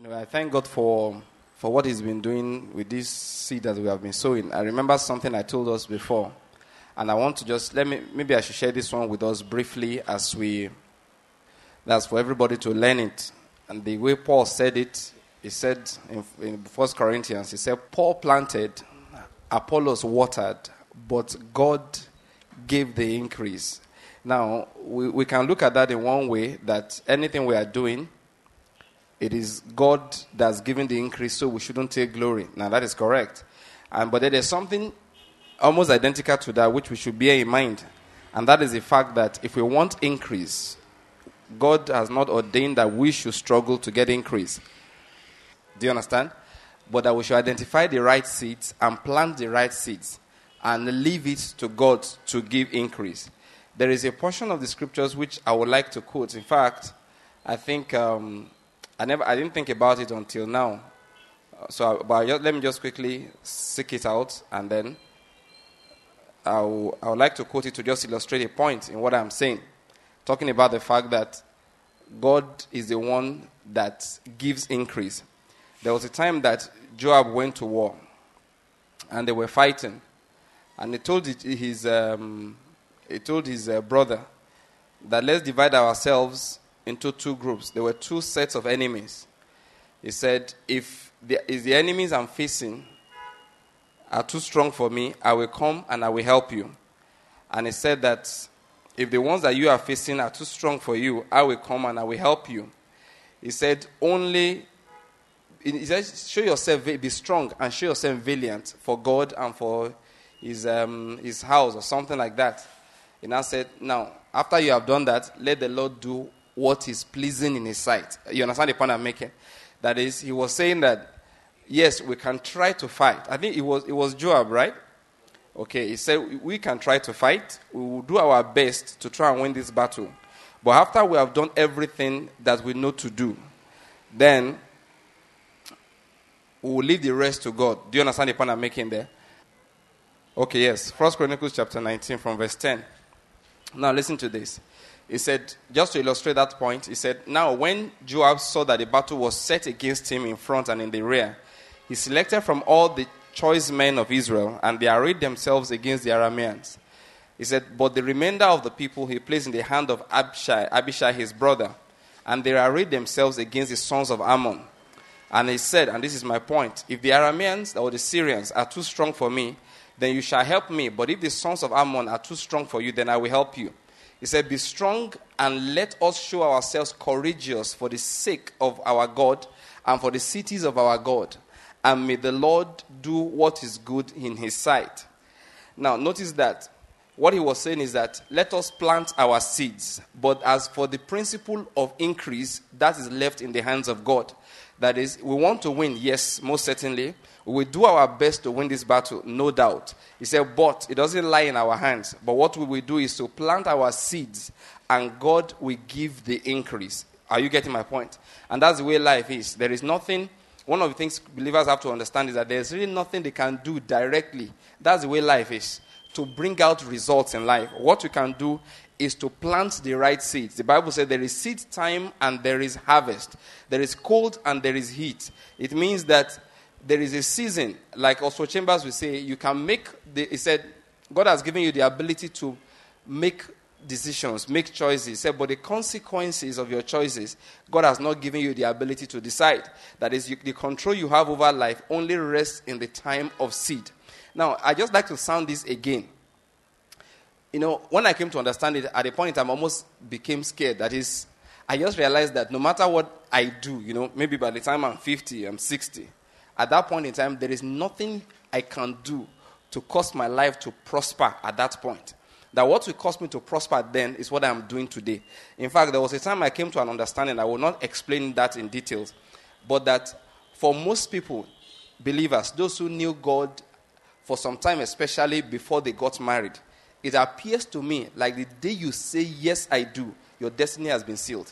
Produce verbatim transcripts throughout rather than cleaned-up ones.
Anyway, I thank God for for what He's been doing with this seed that we have been sowing. I remember something I told us before, and I want to just let me maybe I should share this one with us briefly as we. That's for everybody to learn it. And the way Paul said it, he said in, in First Corinthians, he said, Paul planted, Apollos watered, but God gave the increase. Now, we, we can look at that in one way, that anything we are doing, it is God that's giving the increase, so we shouldn't take glory. Now, that is correct. And but there is something almost identical to that which we should bear in mind. And that is the fact that if we want increase, God has not ordained that we should struggle to get increase. Do you understand? But that we should identify the right seeds and plant the right seeds and leave it to God to give increase. There is a portion of the scriptures which I would like to quote. In fact, I think um, I never, I didn't think about it until now. So, but just, let me just quickly seek it out, and then I will, I would like to quote it to just illustrate a point in what I'm saying. Talking about the fact that God is the one that gives increase. There was a time that Joab went to war, and they were fighting, and he told his um, he told his uh, brother that let's divide ourselves into two groups. There were two sets of enemies. He said, if the, if the enemies I'm facing are too strong for me, I will come and I will help you. And he said that if the ones that you are facing are too strong for you, I will come and I will help you. He said, only, he said, show yourself, be strong and show yourself valiant for God and for his um, his house or something like that. He now said, now, after you have done that, let the Lord do what is pleasing in his sight. You understand the point I'm making? That is, he was saying that, yes, we can try to fight. I think it was it was Joab, right? Okay, he said, we can try to fight. We will do our best to try and win this battle. But after we have done everything that we know to do, then we will leave the rest to God. Do you understand the point I'm making there? Okay, yes. First Chronicles chapter nineteen from verse ten. Now listen to this. He said, just to illustrate that point, he said, now when Joab saw that the battle was set against him in front and in the rear, he selected from all the choice men of Israel, and they arrayed themselves against the Arameans. He said, but the remainder of the people he placed in the hand of Abishai, Abishai his brother, and they arrayed themselves against the sons of Ammon. And he said, and this is my point, if the Arameans or the Syrians are too strong for me, then you shall help me. But if the sons of Ammon are too strong for you, then I will help you. He said, be strong and let us show ourselves courageous for the sake of our God and for the cities of our God. And may the Lord do what is good in his sight. Now, notice that what he was saying is that let us plant our seeds. But as for the principle of increase, that is left in the hands of God. That is, we want to win, yes, most certainly. We will do our best to win this battle, no doubt. He said, but it doesn't lie in our hands. But what we will do is to plant our seeds, and God will give the increase. Are you getting my point? And that's the way life is. There is nothing... One of the things believers have to understand is that there's really nothing they can do directly. That's the way life is, to bring out results in life. What you can do is to plant the right seeds. The Bible says there is seed time and there is harvest. There is cold and there is heat. It means that there is a season, like Oswald Chambers will say, you can make, the, he said, God has given you the ability to make decisions, make choices. He said, but the consequences of your choices, God has not given you the ability to decide. That is, you, the control you have over life only rests in the time of seed. Now, I just like to sound this again. You know, when I came to understand it, at a point in time, I almost became scared. That is, I just realized that no matter what I do, you know, maybe by the time I'm fifty, I'm sixty, at that point in time, there is nothing I can do to cause my life to prosper at that point. That what will cause me to prosper then is what I'm doing today. In fact, there was a time I came to an understanding, I will not explain that in details, but that for most people, believers, those who knew God for some time, especially before they got married, it appears to me like the day you say, yes, I do, your destiny has been sealed.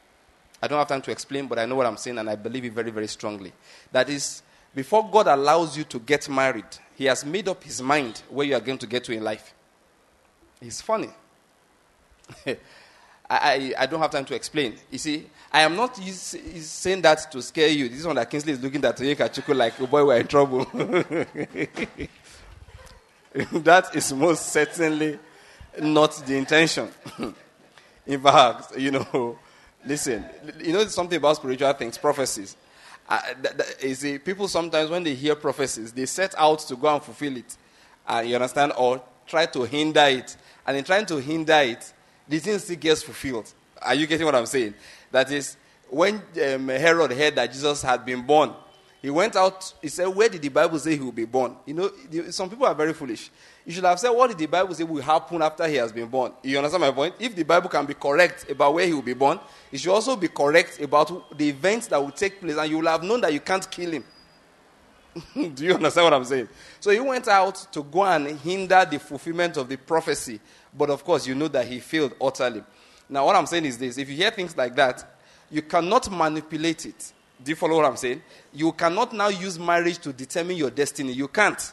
I don't have time to explain, but I know what I'm saying, and I believe it very, very strongly. That is, before God allows you to get married, he has made up his mind where you are going to get to in life. It's funny. I, I, I don't have time to explain. You see, I am not use, saying that to scare you. This is one that Kingsley is looking at Onyeka Chukwu like, oh boy, we're in trouble. That is most certainly not the intention. In fact, you know, listen, you know something about spiritual things, prophecies. Uh, that, that, you see, people sometimes when they hear prophecies, they set out to go and fulfill it. Uh, you understand? Or try to hinder it. And in trying to hinder it, the thing still gets fulfilled. Are you getting what I'm saying? That is, when um, Herod heard that Jesus had been born, he went out, he said, where did the Bible say he will be born? You know, some people are very foolish. You should have said, what did the Bible say will happen after he has been born? You understand my point? If the Bible can be correct about where he will be born, it should also be correct about the events that will take place, and you will have known that you can't kill him. Do you understand what I'm saying? So he went out to go and hinder the fulfillment of the prophecy, but of course you know that he failed utterly. Now what I'm saying is this, if you hear things like that, you cannot manipulate it. Do you follow what I'm saying? You cannot now use marriage to determine your destiny. You can't.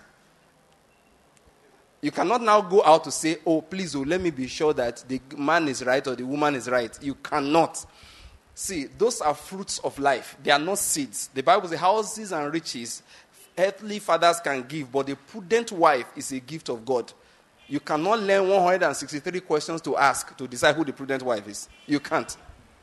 You cannot now go out to say, oh, please, oh, let me be sure that the man is right or the woman is right. You cannot. See, those are fruits of life. They are not seeds. The Bible says houses and riches, earthly fathers can give, but the prudent wife is a gift of God. You cannot learn one hundred sixty-three questions to ask to decide who the prudent wife is. You can't.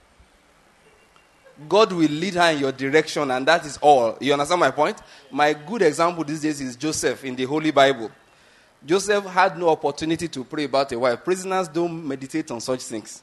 God will lead her in your direction, and that is all. You understand my point? My good example these days is Joseph in the Holy Bible. Joseph had no opportunity to pray about a wife. Prisoners don't meditate on such things.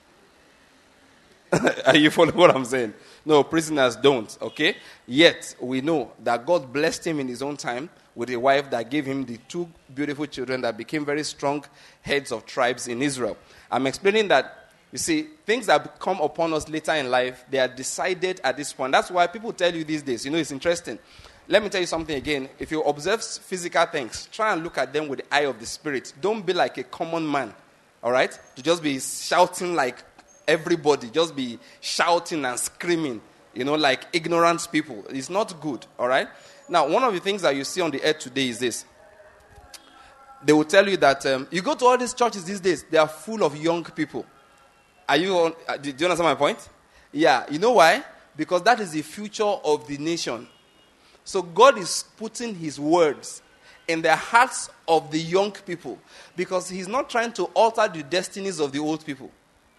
Are you following what I'm saying? No, prisoners don't, okay? Yet, we know that God blessed him in his own time with a wife that gave him the two beautiful children that became very strong heads of tribes in Israel. I'm explaining that, you see, things that come upon us later in life, they are decided at this point. That's why people tell you these days, you know, it's interesting. Let me tell you something again. If you observe physical things, try and look at them with the eye of the Spirit. Don't be like a common man, all right? To just be shouting like everybody, just be shouting and screaming, you know, like ignorant people. It's not good, all right? Now, one of the things that you see on the earth today is this. They will tell you that um, you go to all these churches these days, they are full of young people. Are you on, uh, do you understand my point? Yeah, you know why? Because that is the future of the nation. So God is putting his words in the hearts of the young people because he's not trying to alter the destinies of the old people.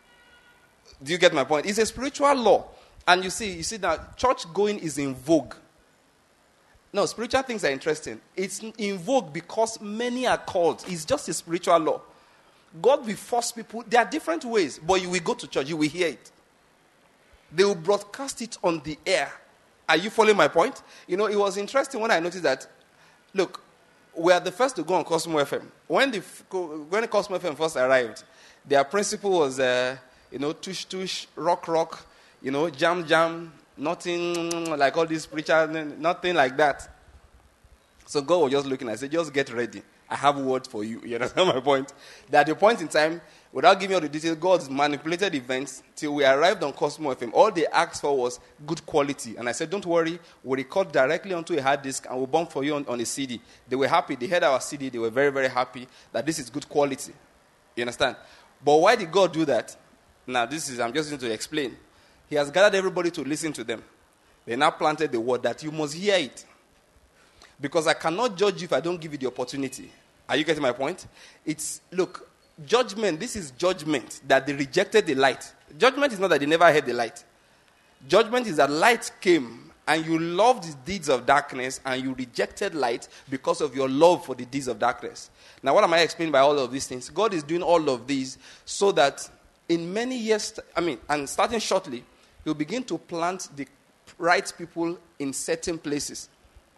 Do you get my point? It's a spiritual law. And you see, you see that church going is in vogue. No, spiritual things are interesting. It's in vogue because many are called. It's just a spiritual law. God will force people. There are different ways, but you will go to church, you will hear it. They will broadcast it on the air. Are you following my point? You know, it was interesting when I noticed that, look, we are the first to go on Cosmo F M. When the when Cosmo F M first arrived, their principle was, uh, you know, tush tush, rock rock, you know, jam jam, nothing like all these preachers, nothing like that. So God was just looking, I said, just get ready. I have a word for you. You understand my point? That at a point in time, without giving all the details, God's manipulated events till we arrived on Cosmo F M. All they asked for was good quality. And I said, don't worry, we'll record directly onto a hard disk and we'll bump for you on, on a C D. They were happy. They heard our C D. They were very, very happy that this is good quality. You understand? But why did God do that? Now, this is, I'm just going to explain. He has gathered everybody to listen to them. They now planted the word that you must hear it. Because I cannot judge you if I don't give you the opportunity. Are you getting my point? It's, look, judgment, this is judgment that they rejected the light. Judgment is not that they never heard the light. Judgment is that light came and you loved the deeds of darkness and you rejected light because of your love for the deeds of darkness. Now, what am I explaining by all of these things? God is doing all of these so that in many years, I mean, and starting shortly, he'll begin to plant the right people in certain places.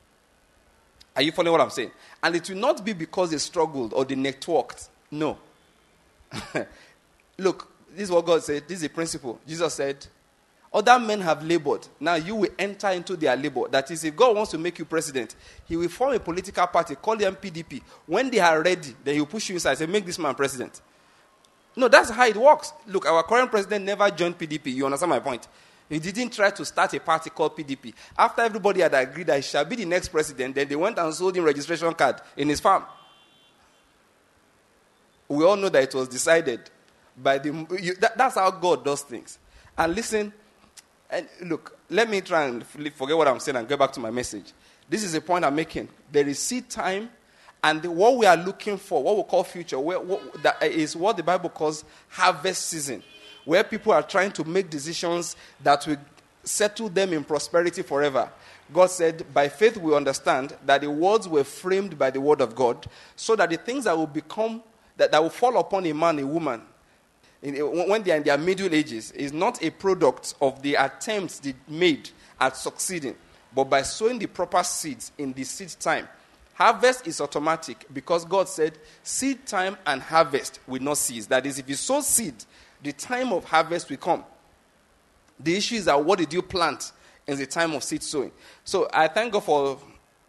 Are you following what I'm saying? And it will not be because they struggled or they networked. No. Look, this is what God said. This is a principle. Jesus said, other men have labored. Now you will enter into their labor. That is, if God wants to make you president, he will form a political party, call them P D P. When they are ready, then he will push you inside and say, make this man president. No, that's how it works. Look, our current president never joined P D P. You understand my point? He didn't try to start a party called P D P. After everybody had agreed that he shall be the next president, then they went and sold him registration card in his farm. We all know that it was decided. by the you, that, that's how God does things. And listen, and look, let me try and forget what I'm saying and get back to my message. This is the point I'm making. There is seed time, and the, what we are looking for, what we call future, where, what, that is what the Bible calls harvest season, where people are trying to make decisions that will settle them in prosperity forever. God said, by faith we understand that the words were framed by the word of God, so that the things that will become, that, that will fall upon a man, a woman, in, when they are in their middle ages, is not a product of the attempts they made at succeeding, but by sowing the proper seeds in the seed time. Harvest is automatic because God said, seed time and harvest will not cease. That is, if you sow seed, the time of harvest will come. The issue is that what did you plant in the time of seed sowing? So I thank God for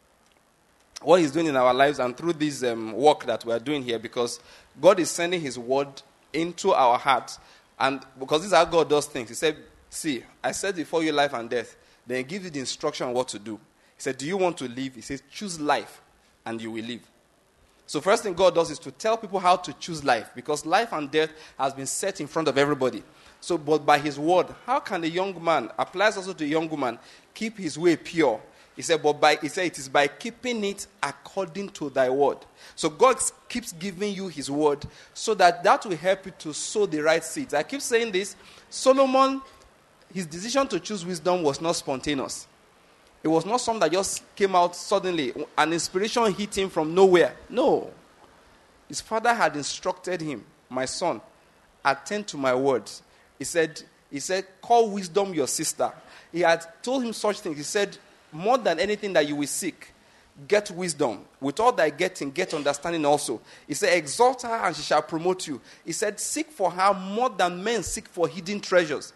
what he's doing in our lives and through this um, work that we are doing here, because God is sending his word into our hearts. And because this is how God does things. He said, see, I said before you life and death. Then he gives you the instruction on what to do. He said, do you want to live? He says, choose life and you will live. So first thing God does is to tell people how to choose life, because life and death has been set in front of everybody. So, but by his word, how can a young man, applies also to a young woman, keep his way pure? He said, but by, he said, it is by keeping it according to thy word. So God keeps giving you his word so that that will help you to sow the right seeds. I keep saying this. Solomon, his decision to choose wisdom was not spontaneous. It was not something that just came out suddenly. An inspiration hit him from nowhere. No. His father had instructed him, my son, attend to my words. He said, he said, call wisdom your sister. He had told him such things. He said, more than anything that you will seek, get wisdom. With all thy getting, get understanding also. He said, exalt her and she shall promote you. He said, seek for her more than men seek for hidden treasures.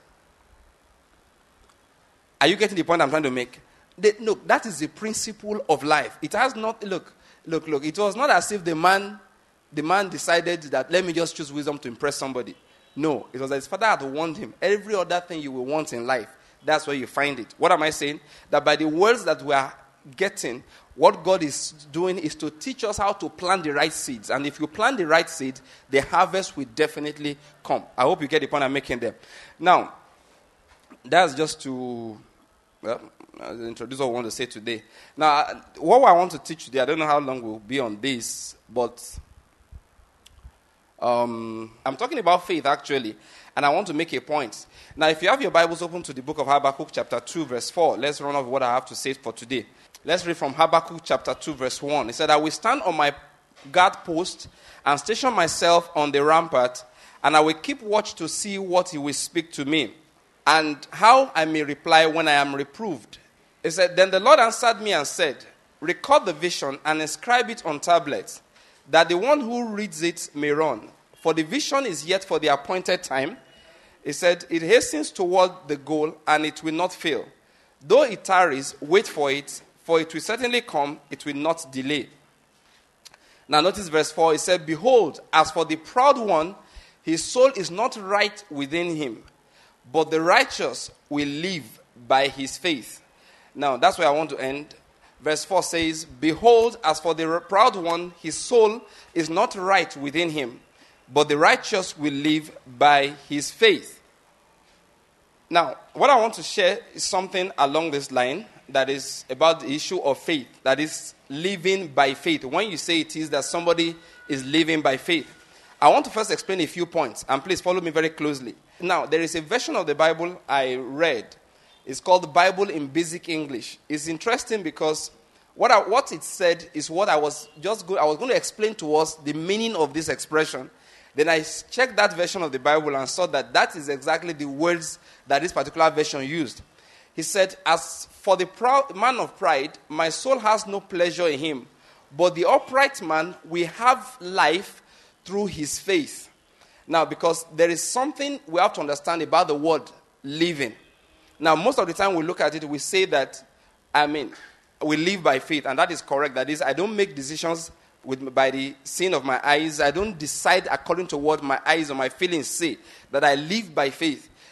Are you getting the point I'm trying to make? They, look, that is the principle of life. It has not, look, look, look. It was not as if the man, the man decided that let me just choose wisdom to impress somebody. No, it was that his father had warned him. Every other thing you will want in life, that's where you find it. What am I saying? That by the words that we are getting, what God is doing is to teach us how to plant the right seeds. And if you plant the right seed, the harvest will definitely come. I hope you get the point I'm making there. Now, that's just to well, introduce what I want to say today. Now, what I want to teach today, I don't know how long we'll be on this, but um, I'm talking about faith, actually, and I want to make a point. Now, if you have your Bibles open to the book of Habakkuk, chapter two, verse four, let's run off what I have to say for today. Let's read from Habakkuk, chapter two, verse one. It said, I will stand on my guard post and station myself on the rampart, and I will keep watch to see what he will speak to me, and how I may reply when I am reproved. He said, then the Lord answered me and said, record the vision and inscribe it on tablets, that the one who reads it may run. For the vision is yet for the appointed time. He said, it hastens toward the goal, and it will not fail. Though it tarries, wait for it, for it will certainly come, it will not delay. Now notice verse four, he said, behold, as for the proud one, his soul is not right within him, but the righteous will live by his faith. Now, that's where I want to end. Verse four says, behold, as for the proud one, his soul is not right within him, but the righteous will live by his faith. Now, what I want to share is something along this line that is about the issue of faith, that is living by faith. When you say it is that somebody is living by faith, I want to first explain a few points, and please follow me very closely. Now, there is a version of the Bible I read. It's called the Bible in Basic English. It's interesting because what I, what it said is what I was just go, I was going to explain to us the meaning of this expression. Then I checked that version of the Bible and saw that that is exactly the words that this particular version used. He said, as for the proud man of pride, my soul has no pleasure in him, but the upright man will have life through his faith. Now, because there is something we have to understand about the word living. Now, most of the time we look at it, we say that, I mean, we live by faith, and that is correct. That is, I don't make decisions with by the seeing of my eyes. I don't decide according to what my eyes or my feelings say, that I live by faith.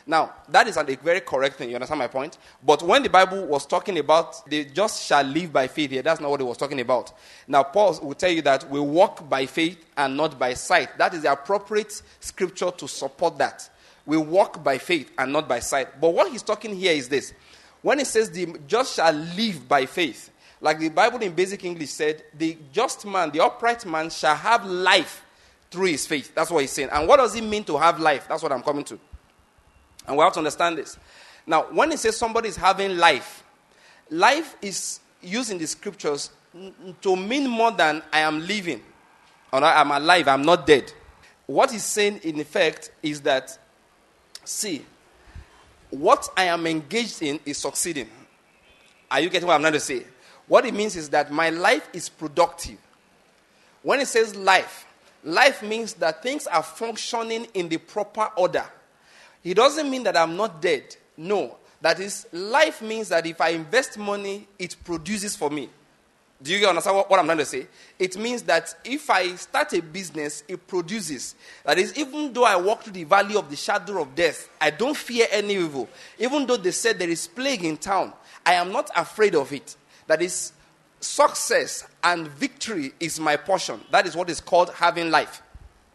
Now, that is a very correct thing. You understand my point? But when the Bible was talking about the just shall live by faith here, that's not what it was talking about. Now, Paul will tell you that we walk by faith and not by sight. That is the appropriate scripture to support that. We walk by faith and not by sight. But what he's talking here is this. When it says the just shall live by faith, like the Bible in basic English said, the just man, the upright man shall have life through his faith. That's what he's saying. And what does it mean to have life? That's what I'm coming to. And we have to understand this. Now, when it says somebody is having life, life is used in the scriptures to mean more than I am living. Or I'm alive, I'm not dead. What he's saying in effect is that, see, what I am engaged in is succeeding. Are you getting what I'm trying to say? What it means is that my life is productive. When it says life, life means that things are functioning in the proper order. It doesn't mean that I'm not dead. No. That is, life means that if I invest money, it produces for me. Do you understand what, what I'm trying to say? It means that if I start a business, it produces. That is, even though I walk through the valley of the shadow of death, I don't fear any evil. Even though they said there is plague in town, I am not afraid of it. That is, success and victory is my portion. That is what is called having life.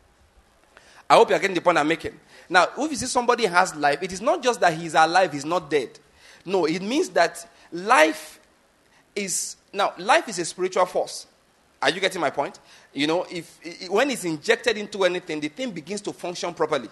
I hope you're getting the point I'm making. Now, if you see somebody has life, it is not just that he's alive, he's not dead. No, it means that life is... Now, life is a spiritual force. Are you getting my point? You know, if, if when it's injected into anything, the thing begins to function properly.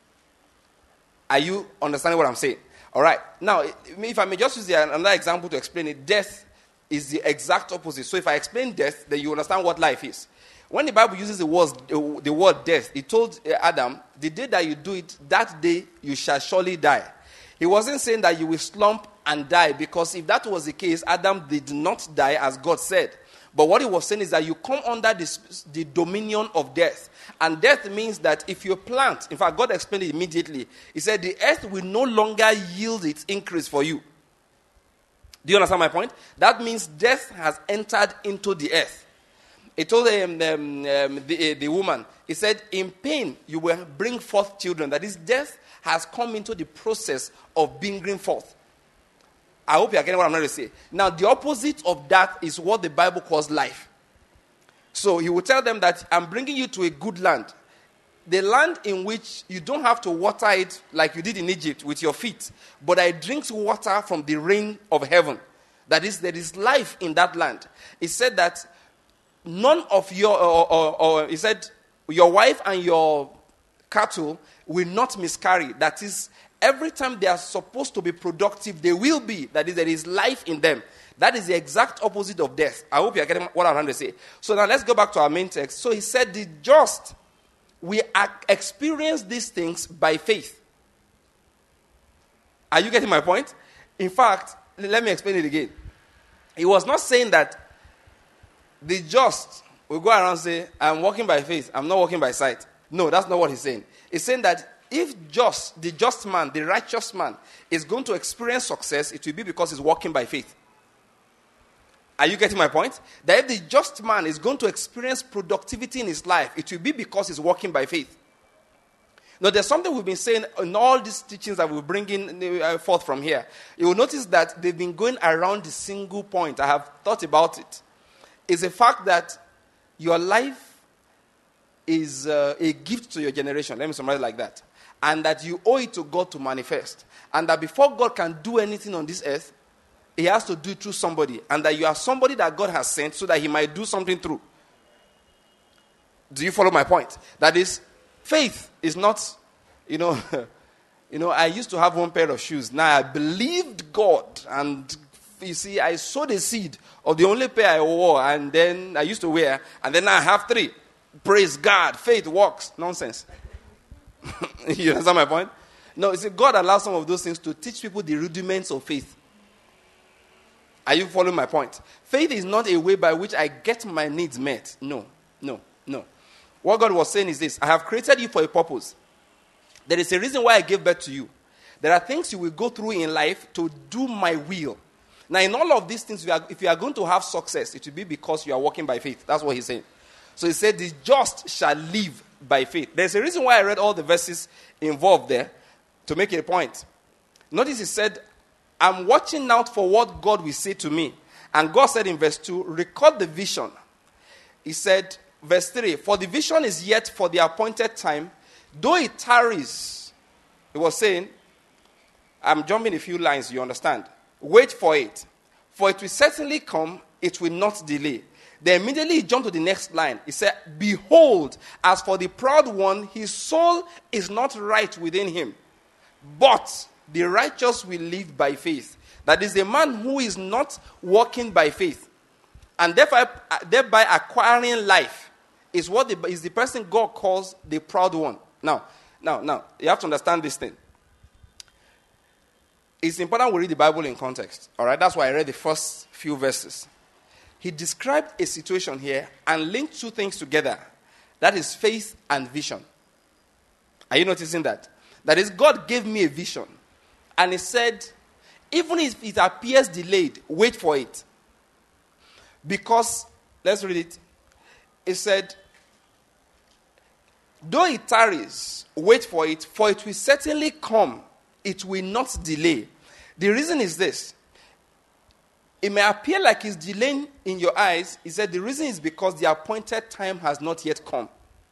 Are you understanding what I'm saying? All right. Now, if I may just use another example to explain it, death is the exact opposite. So if I explain death, then you understand what life is. When the Bible uses the word, the word death, it told Adam, the day that you do it, that day you shall surely die. He wasn't saying that you will slump and die, because if that was the case, Adam did not die as God said. But what he was saying is that you come under this, the dominion of death. And death means that if you plant, in fact, God explained it immediately. He said the earth will no longer yield its increase for you. Do you understand my point? That means death has entered into the earth. He told um, um, um, the, uh, the woman, he said, in pain you will bring forth children. That is, death has come into the process of bringing forth. I hope you are getting what I'm trying to say. Now, the opposite of that is what the Bible calls life. So he will tell them that I'm bringing you to a good land. The land in which you don't have to water it like you did in Egypt with your feet, but I drink water from the rain of heaven. That is, there is life in that land. He said that none of your, or, or, or he said, your wife and your cattle will not miscarry. That is, every time they are supposed to be productive, they will be. That is, there is life in them. That is the exact opposite of death. I hope you are getting what I'm trying to say. So now let's go back to our main text. So he said, the just, we experience these things by faith. Are you getting my point? In fact, let me explain it again. He was not saying that the just will go around and say, I'm walking by faith, I'm not walking by sight. No, that's not what he's saying. He's saying that if just, the just man, the righteous man, is going to experience success, it will be because he's walking by faith. Are you getting my point? That if the just man is going to experience productivity in his life, it will be because he's walking by faith. Now, there's something we've been saying in all these teachings that we're bringing forth from here. You will notice that they've been going around the single point. I have thought about it. It's the fact that your life is uh, a gift to your generation. Let me summarize it like that. And that you owe it to God to manifest. And that before God can do anything on this earth, he has to do it through somebody. And that you are somebody that God has sent so that he might do something through. Do you follow my point? That is, faith is not, you know, you know, I used to have one pair of shoes. Now I believed God. And you see, I sowed a seed of the only pair I wore. And then I used to wear. And then I have three. Praise God. Faith works. Nonsense. You understand my point? No, you see, God allows some of those things to teach people the rudiments of faith. Are you following my point? Faith is not a way by which I get my needs met. No, no, no. What God was saying is this. I have created you for a purpose. There is a reason why I gave birth to you. There are things you will go through in life to do my will. Now, in all of these things, if you are going to have success, it will be because you are walking by faith. That's what he's saying. So he said, the just shall live by faith. There's a reason why I read all the verses involved there. to make a point. Notice he said, I'm watching out for what God will say to me. And God said in verse two, record the vision. He said, verse three, for the vision is yet for the appointed time, though it tarries. He was saying, I'm jumping a few lines, you understand. Wait for it. For it will certainly come, it will not delay. Then immediately he jumped to the next line. He said, behold, as for the proud one, his soul is not right within him. But the righteous will live by faith. That is, a man who is not walking by faith, and thereby, thereby acquiring life, is what the, is the person God calls the proud one. Now, now, now, you have to understand this thing. It's important we read the Bible in context. All right, that's why I read the first few verses. He described a situation here and linked two things together. That is faith and vision. Are you noticing that? That is, God gave me a vision. And he said, even if it appears delayed, wait for it. Because, let's read it. He said, though it tarries, wait for it, for it will certainly come. It will not delay. The reason is this. It may appear like it's delaying in your eyes. He said the reason is because the appointed time has not yet come.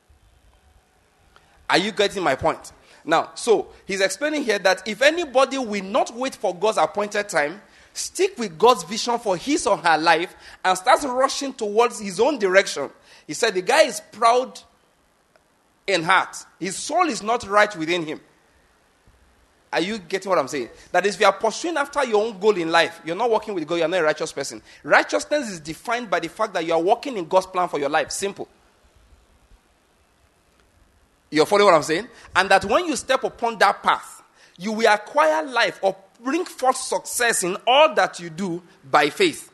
Are you getting my point? Now, so he's explaining here that if anybody will not wait for God's appointed time, stick with God's vision for his or her life, and starts rushing towards his own direction, he said the guy is proud in heart. His soul is not right within him. Are you getting what I'm saying? That is, if you are pursuing after your own goal in life, you're not working with God, you're not a righteous person. Righteousness is defined by the fact that you are working in God's plan for your life. Simple. You're following what I'm saying? And that when you step upon that path, you will acquire life or bring forth success in all that you do by faith.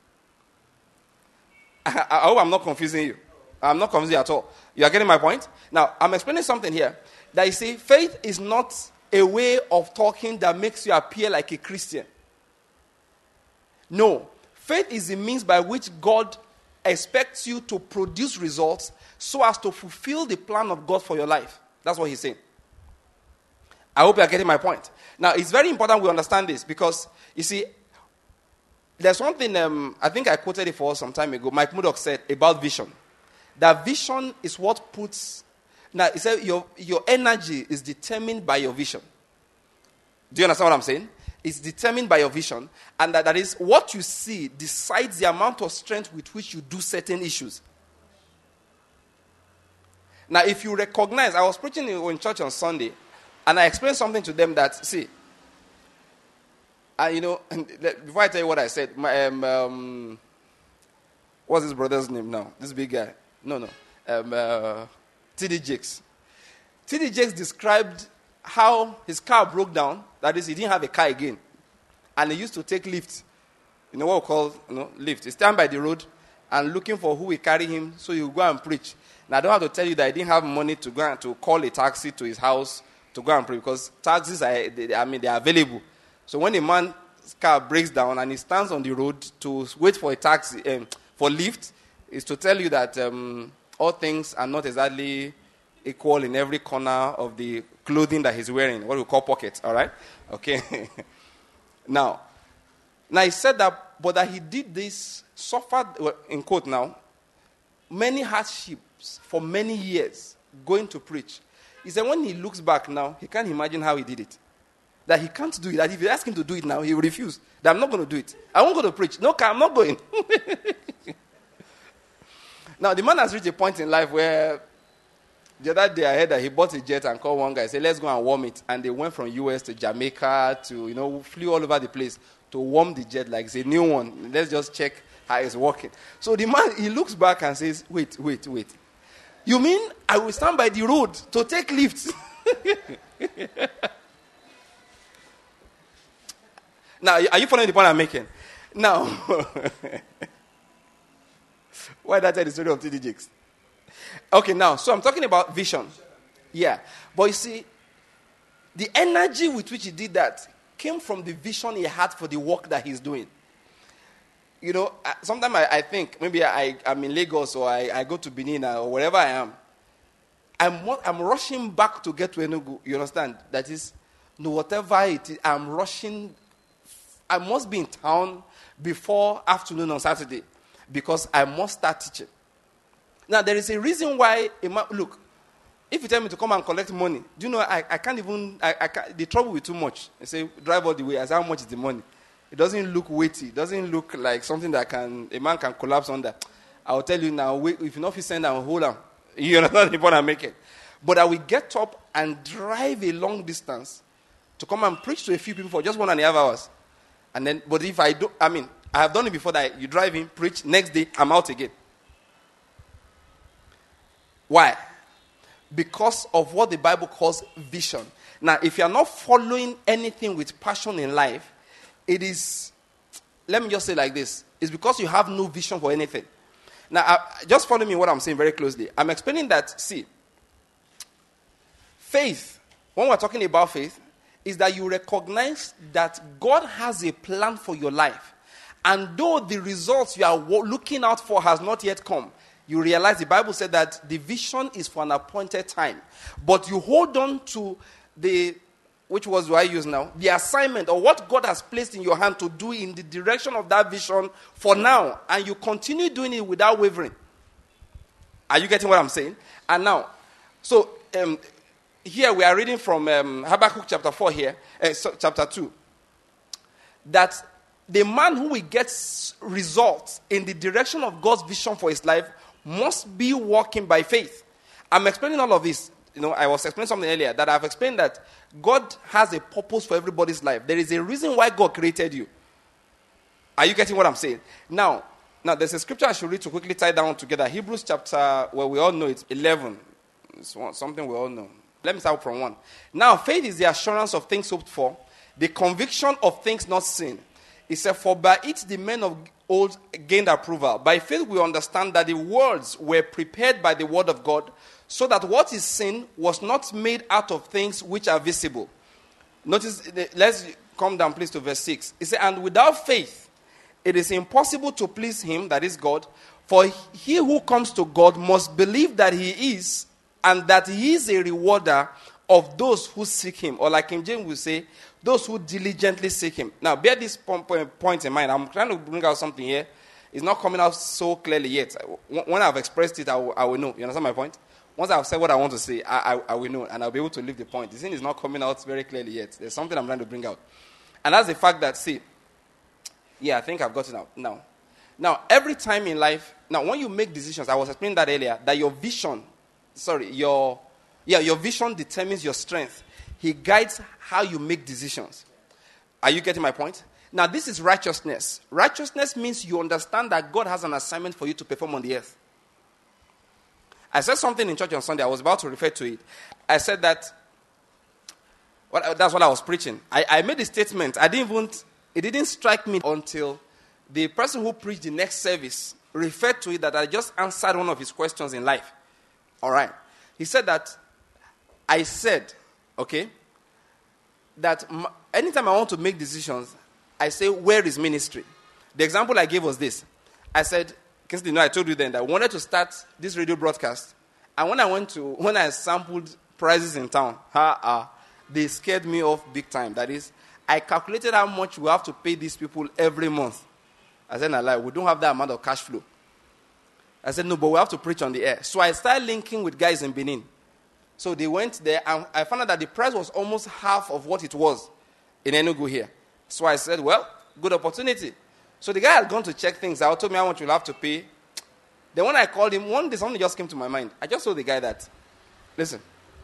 I, I hope I'm not confusing you. I'm not confusing you at all. You are getting my point? Now, I'm explaining something here. That you see, faith is not a way of talking that makes you appear like a Christian. No. Faith is the means by which God expects you to produce results so as to fulfill the plan of God for your life. That's what he's saying. I hope you are getting my point. Now, it's very important we understand this because, you see, there's one thing, um, I think I quoted it for us some time ago, Mike Murdoch said about vision. That vision is what puts... Now, he said your, your energy is determined by your vision. Do you understand what I'm saying? It's determined by your vision. And that, that is what you see decides the amount of strength with which you do certain issues. Now, if you recognize, I was preaching in, in church on Sunday, and I explained something to them that, see, and you know, and before I tell you what I said, my, um, um, what's his brother's name now? This big guy. No, no. Um, uh, T D Jakes. T D Jakes described how his car broke down. That is, he didn't have a car again. And he used to take lift. You know what we call you know, lift? He stand by the road and looking for who will carry him so he will go and preach. Now, I don't have to tell you that he didn't have money to go and to call a taxi to his house to go and preach because taxis, are, they, I mean, they are available. So when a man's car breaks down and he stands on the road to wait for a taxi, um, for lift, is to tell you that... Um, all things are not exactly equal in every corner of the clothing that he's wearing, what we call pockets, all right? Okay. now, now he said that, but that he did this, suffered, well, in quote now, many hardships for many years going to preach. He said when he looks back now, he can't imagine how he did it. That he can't do it. That if you ask him to do it now, he will refuse. That I'm not going to do it. I won't go to preach. No, I'm not going. Now, the man has reached a point in life where the other day I heard that he bought a jet and called one guy, said, let's go and warm it. And they went from U S to Jamaica to, you know, flew all over the place to warm the jet like it's a new one. Let's just check how it's working. So the man, he looks back and says, wait, wait, wait. You mean I will stand by the road to take lifts? Now, are you following the point I'm making? Now... Why did I tell the story of T D Jakes? Okay, now, so I'm talking about vision. Yeah. But you see, the energy with which he did that came from the vision he had for the work that he's doing. You know, sometimes I, I think, maybe I, I'm in Lagos or I, I go to Benin or wherever I am. I'm, I'm rushing back to get to Enugu, you understand? That is, no, whatever it is, I'm rushing. I must be in town before afternoon on Saturday because I must start teaching. Now, there is a reason why, a man, look, if you tell me to come and collect money, do you know, I, I can't even, I, I can't, the trouble with too much. I say, drive all the way. I say, how much is the money? It doesn't look weighty. It doesn't look like something that can, a man can collapse under. I'll tell you now, wait, if you know if you send and hold on, you understand the point I'm making. But I will get up and drive a long distance to come and preach to a few people for just one and a half hours. And then, but if I do, I mean, I have done it before that you drive in, preach, next day, I'm out again. Why? Because of what the Bible calls vision. Now, if you are not following anything with passion in life, it is, let me just say like this, it's because you have no vision for anything. Now, I, just follow me what I'm saying very closely. I'm explaining that, see, faith, when we're talking about faith, is that you recognize that God has a plan for your life. And though the results you are looking out for has not yet come, you realize the Bible said that the vision is for an appointed time. But you hold on to the, which was what I use now, the assignment or what God has placed in your hand to do in the direction of that vision for now. And you continue doing it without wavering. Are you getting what I'm saying? And now, so um, here we are reading from um, Habakkuk chapter four here, uh, so, chapter two. That the man who will get results in the direction of God's vision for his life must be walking by faith. I'm explaining all of this. You know, I was explaining something earlier that I've explained that God has a purpose for everybody's life. There is a reason why God created you. Are you getting what I'm saying? Now, now there's a scripture I should read to quickly tie down together. Hebrews chapter, well, we all know it's eleven. It's one, something we all know. Let me start from one. Now, faith is the assurance of things hoped for, the conviction of things not seen. It said, for by it the men of old gained approval. By faith we understand that the worlds were prepared by the word of God, so that what is seen was not made out of things which are visible. Notice, let's come down please to verse six. It said, and without faith it is impossible to please him, that is God, for he who comes to God must believe that he is, and that he is a rewarder of those who seek him. Or like King James will say, those who diligently seek him. Now, bear this point in mind. I'm trying to bring out something here. It's not coming out so clearly yet. When I've expressed it, I will, I will know. You understand my point? Once I've said what I want to say, I, I, I will know, and I'll be able to leave the point. The thing is not coming out very clearly yet. There's something I'm trying to bring out. And that's the fact that, see, yeah, I think I've got it out now. Now, every time in life, now when you make decisions, I was explaining that earlier, that your vision, sorry, your, yeah, your vision determines your strength. He guides how you make decisions. Are you getting my point? Now, this is righteousness. Righteousness means you understand that God has an assignment for you to perform on the earth. I said something in church on Sunday. I was about to refer to it. I said that, well, that's what I was preaching. I, I made a statement. I didn't even, it didn't strike me until the person who preached the next service referred to it that I just answered one of his questions in life. All right. He said that, I said, okay, that m- anytime I want to make decisions, I say, where is ministry? The example I gave was this. I said, Kinsley, you know, I told you then that I wanted to start this radio broadcast. And when I went to, when I sampled prices in town, ha, ha, they scared me off big time. That is, I calculated how much we have to pay these people every month. I said, no, lie, we don't have that amount of cash flow. I said, no, but we have to preach on the air. So I started linking with guys in Benin. So they went there, and I found out that the price was almost half of what it was in Enugu here. So I said, well, good opportunity. So the guy had gone to check things out, told me how much you'll have to pay. Then when I called him, one day something just came to my mind. I just told the guy that, listen,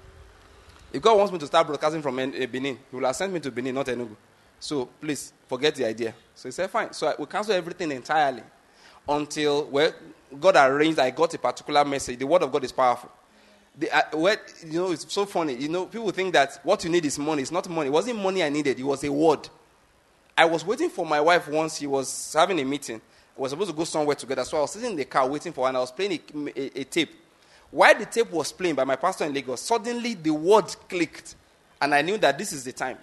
if God wants me to start broadcasting from Benin, he will have sent me to Benin, not Enugu. So please, forget the idea. So he said, fine. So I, we cancelled everything entirely until well, God arranged, I got a particular message. The word of God is powerful. The, uh, where, you know, it's so funny. You know, people think that what you need is money. It's not money. It wasn't money I needed. It was a word. I was waiting for my wife once. She was having a meeting. We were supposed to go somewhere together. So I was sitting in the car waiting for her, and I was playing a, a, a tape. While the tape was playing by my pastor in Lagos, suddenly the word clicked. And I knew that this is the time.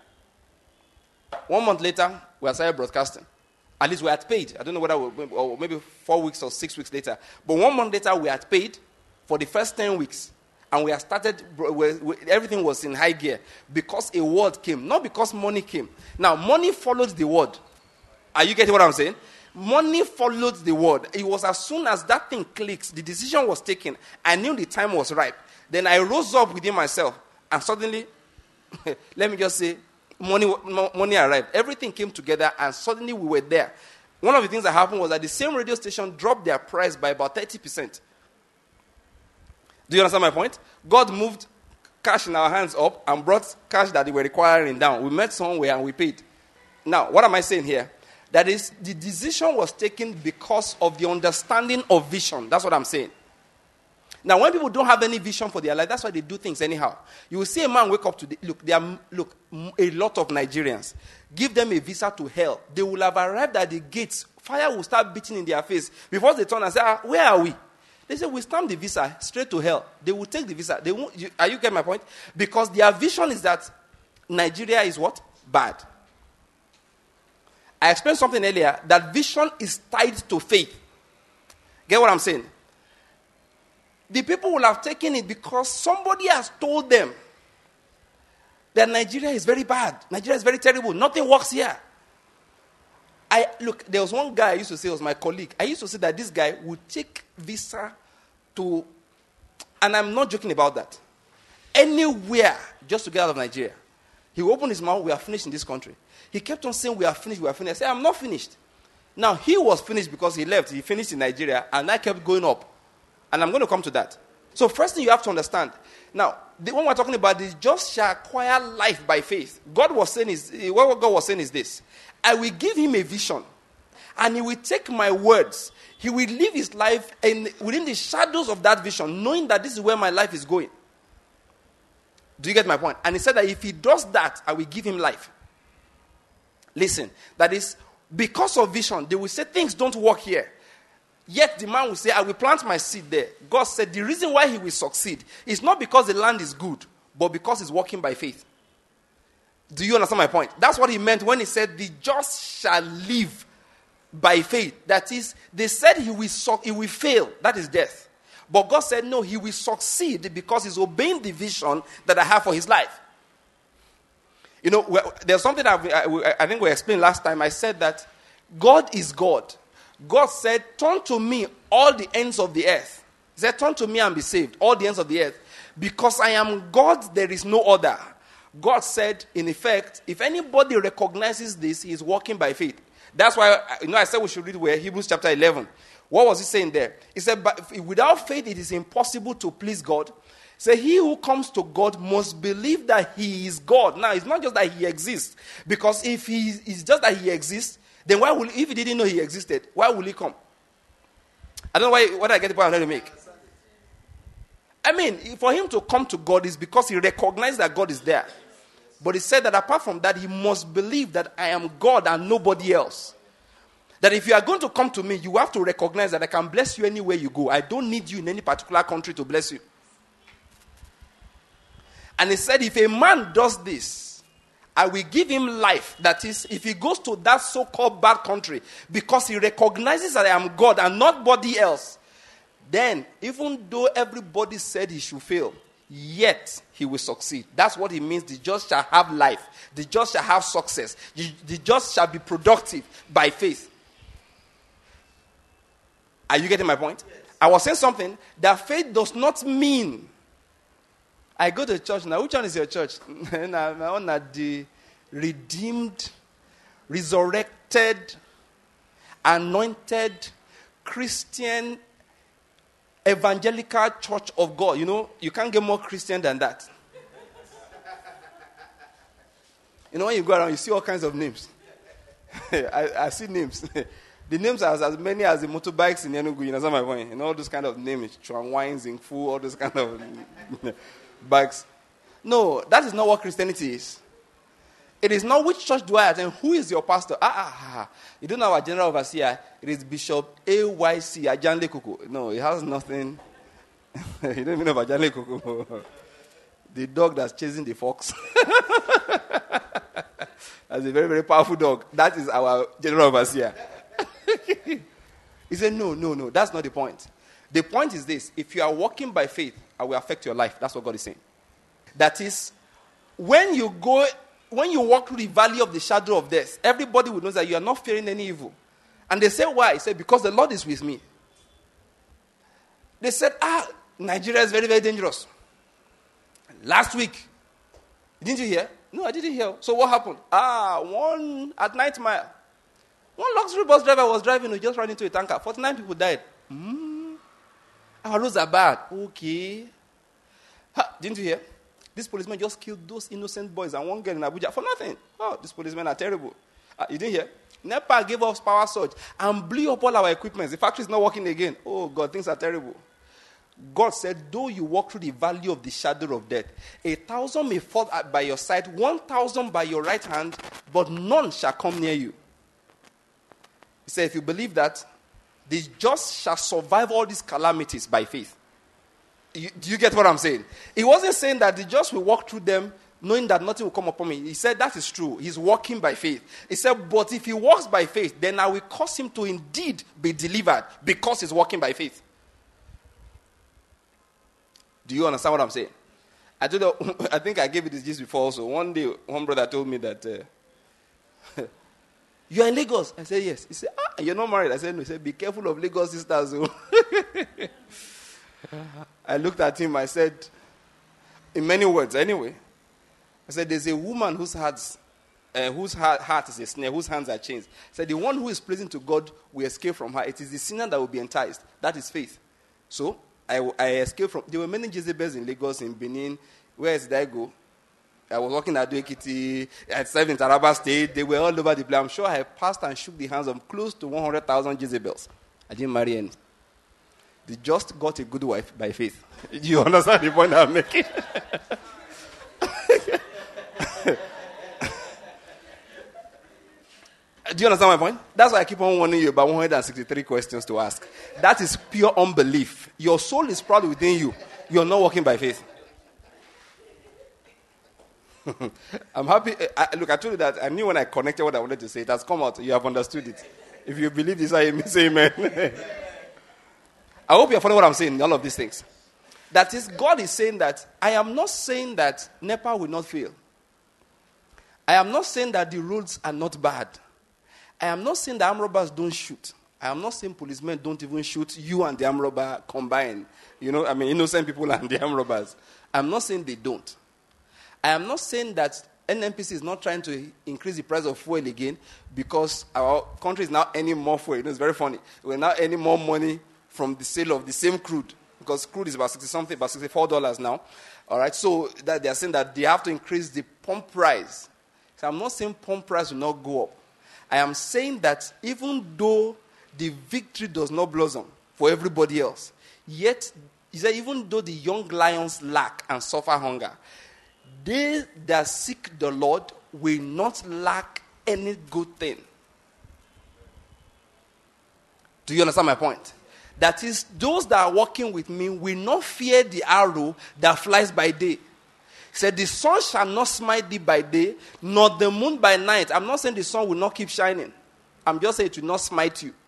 One month later, we had started broadcasting. At least we had paid. I don't know whether we, or maybe four weeks or six weeks later. But one month later, we had paid for the first ten weeks. And we have started, we, we, everything was in high gear because a word came, not because money came. Now, money followed the word. Are you getting what I'm saying? Money followed the word. It was as soon as that thing clicks, the decision was taken. I knew the time was ripe. Then I rose up within myself, and suddenly, let me just say, money, money arrived. Everything came together, and suddenly we were there. One of the things that happened was that the same radio station dropped their price by about thirty percent. Do you understand my point? God moved cash in our hands up and brought cash that they were requiring down. We met somewhere and we paid. Now, what am I saying here? That is, the decision was taken because of the understanding of vision. That's what I'm saying. Now, when people don't have any vision for their life, that's why they do things anyhow. You will see a man wake up today. Look, there are look, a lot of Nigerians. Give them a visa to hell. They will have arrived at the gates. Fire will start beating in their face. Before they turn and say, ah, where are we? They say, we stamp the visa straight to hell. They will take the visa. They won't, you, are you getting my point? Because their vision is that Nigeria is what? Bad. I explained something earlier, that vision is tied to faith. Get what I'm saying? The people will have taken it because somebody has told them that Nigeria is very bad. Nigeria is very terrible. Nothing works here. I look, there was one guy I used to say, was my colleague. I used to say that this guy would take visa to, and I'm not joking about that, anywhere just to get out of Nigeria. He opened his mouth, we are finished in this country. He kept on saying, we are finished, we are finished. I said, I'm not finished. Now, he was finished because he left. He finished in Nigeria, and I kept going up. And I'm going to come to that. So first thing you have to understand. Now, the one we're talking about is just shall acquire life by faith. God was saying is, what God was saying is this. I will give him a vision, and he will take my words. He will live his life in, within the shadows of that vision, knowing that this is where my life is going. Do you get my point? And he said that if he does that, I will give him life. Listen, that is, because of vision, they will say things don't work here. Yet the man will say, I will plant my seed there. God said the reason why he will succeed is not because the land is good, but because he's walking by faith. Do you understand my point? That's what he meant when he said, the just shall live by faith. That is, they said he will, su- he will fail. That is death. But God said, no, he will succeed because he's obeying the vision that I have for his life. You know, there's something I've, I, I think we explained last time. I said that God is God. God said, turn to me, all the ends of the earth. He said, turn to me and be saved, all the ends of the earth. Because I am God, there is no other. God said, in effect, if anybody recognizes this, he is walking by faith. That's why, you know, I said we should read where Hebrews chapter eleven. What was he saying there? He said, but without faith, it is impossible to please God. He said, he who comes to God must believe that he is God. Now, it's not just that he exists. Because if he is just that he exists, then why will, if he didn't know he existed, why will he come? I don't know why, what I get the point I'm trying to make. I mean, for him to come to God is because he recognized that God is there. But he said that apart from that, he must believe that I am God and nobody else. That if you are going to come to me, you have to recognize that I can bless you anywhere you go. I don't need you in any particular country to bless you. And he said, if a man does this, I will give him life. That is, if he goes to that so-called bad country, because he recognizes that I am God and nobody else, then even though everybody said he should fail, yet he will succeed. That's what it means. The just shall have life. The just shall have success. The, the just shall be productive by faith. Are you getting my point? Yes. I was saying something that faith does not mean I go to church now. Which one is your church? My own are the redeemed, resurrected, anointed, Christian, evangelical church of God. You know, you can't get more Christian than that. You know, when you go around, you see all kinds of names. I, I see names. The names are as many as the motorbikes in Enugu. You know, that's my point. You know, all those kind of names, Chuan Wines, Zingfu, all those kind of bikes. No, that is not what Christianity is. It is not which church do I attend, who is your pastor. Ah, ah, ah. You don't know our general overseer. It is Bishop A Y C Ajanle Koko. No, it has nothing. You don't even know about Ajanle Koko. The dog that's chasing the fox. That's a very, very powerful dog. That is our general overseer. He said, no, no, no. That's not the point. The point is this. If you are walking by faith, I will affect your life. That's what God is saying. That is, when you go, when you walk through the valley of the shadow of death, everybody will know that you are not fearing any evil. And they say, why? He said, because the Lord is with me. They said, ah, Nigeria is very, very dangerous. Last week, didn't you hear? No, I didn't hear. So what happened? Ah, one at Night Mile. One luxury bus driver was driving, he just ran into a tanker. forty-nine people died. Hmm. Our roads are bad. Okay. Ha, didn't you hear? This policeman just killed those innocent boys and one girl in Abuja for nothing. Oh, these policemen are terrible. Ah, you didn't hear? NEPA gave us power surge and blew up all our equipment. The factory is not working again. Oh, God, things are terrible. God said, though you walk through the valley of the shadow of death, a thousand may fall by your side, one thousand by your right hand, but none shall come near you. He said, if you believe that, the just shall survive all these calamities by faith. You, do you get what I'm saying? He wasn't saying that the just will walk through them knowing that nothing will come upon me. He said that is true. He's walking by faith. He said, but if he walks by faith, then I will cause him to indeed be delivered because he's walking by faith. Do you understand what I'm saying? I told you, I think I gave you this gist before also. One day, one brother told me that, uh, you are in Lagos? I said, yes. He said, ah, you're not married? I said, no. He said, be careful of Lagos sisters. I looked at him, I said, in many words, anyway. I said, there's a woman whose heart, uh, whose heart, heart is a snare, whose hands are chains. I said, the one who is pleasing to God will escape from her. It is the sinner that will be enticed. That is faith. So, I, I escaped from, there were many Jezebels in Lagos, in Benin. Where did I go? I was working at Duekiti, I served in Taraba State. They were all over the place. I'm sure I passed and shook the hands of close to one hundred thousand Jezebels. I didn't marry any. They just got a good wife by faith. Do you understand the point I'm making? Do you understand my point? That's why I keep on warning you about one hundred sixty-three questions to ask. That is pure unbelief. Your soul is proud within you. You're not walking by faith. I'm happy. I, look, I told you that I knew when I connected what I wanted to say. It has come out. You have understood it. If you believe this, I say amen. I hope you're following what I'm saying in all of these things. That is, God is saying that I am not saying that NEPA will not fail. I am not saying that the roads are not bad. I am not saying that armed robbers don't shoot. I am not saying policemen don't even shoot you and the armed robber combined. You know, I mean, innocent people and the armed robbers. I'm not saying they don't. I am not saying that N N P C is not trying to increase the price of fuel again because our country is now earning more fuel. You know, it's very funny. We're now earning more money from the sale of the same crude because crude is about sixty something, about sixty-four dollars now. All right, so that they are saying that they have to increase the pump price. So I'm not saying pump price will not go up. I am saying that even though the victory does not blossom for everybody else, yet, he said, even though the young lions lack and suffer hunger, they that seek the Lord will not lack any good thing. Do you understand my point? That is, those that are walking with me will not fear the arrow that flies by day. He said, the sun shall not smite thee by day, nor the moon by night. I'm not saying the sun will not keep shining. I'm just saying it will not smite you.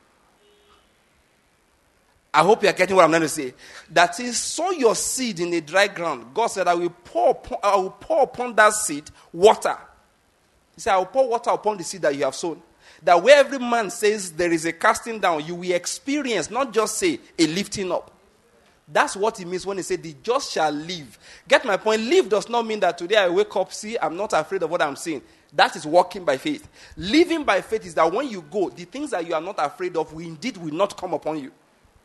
I hope you are getting what I'm trying to say. That is, sow your seed in a dry ground. God said, I will pour upon, I will pour upon that seed water. He said, I will pour water upon the seed that you have sown. That where every man says there is a casting down, you will experience, not just say, a lifting up. That's what he means when he said, the just shall live. Get my point? Live does not mean that today I wake up, see, I'm not afraid of what I'm seeing. That is walking by faith. Living by faith is that when you go, the things that you are not afraid of will indeed will not come upon you.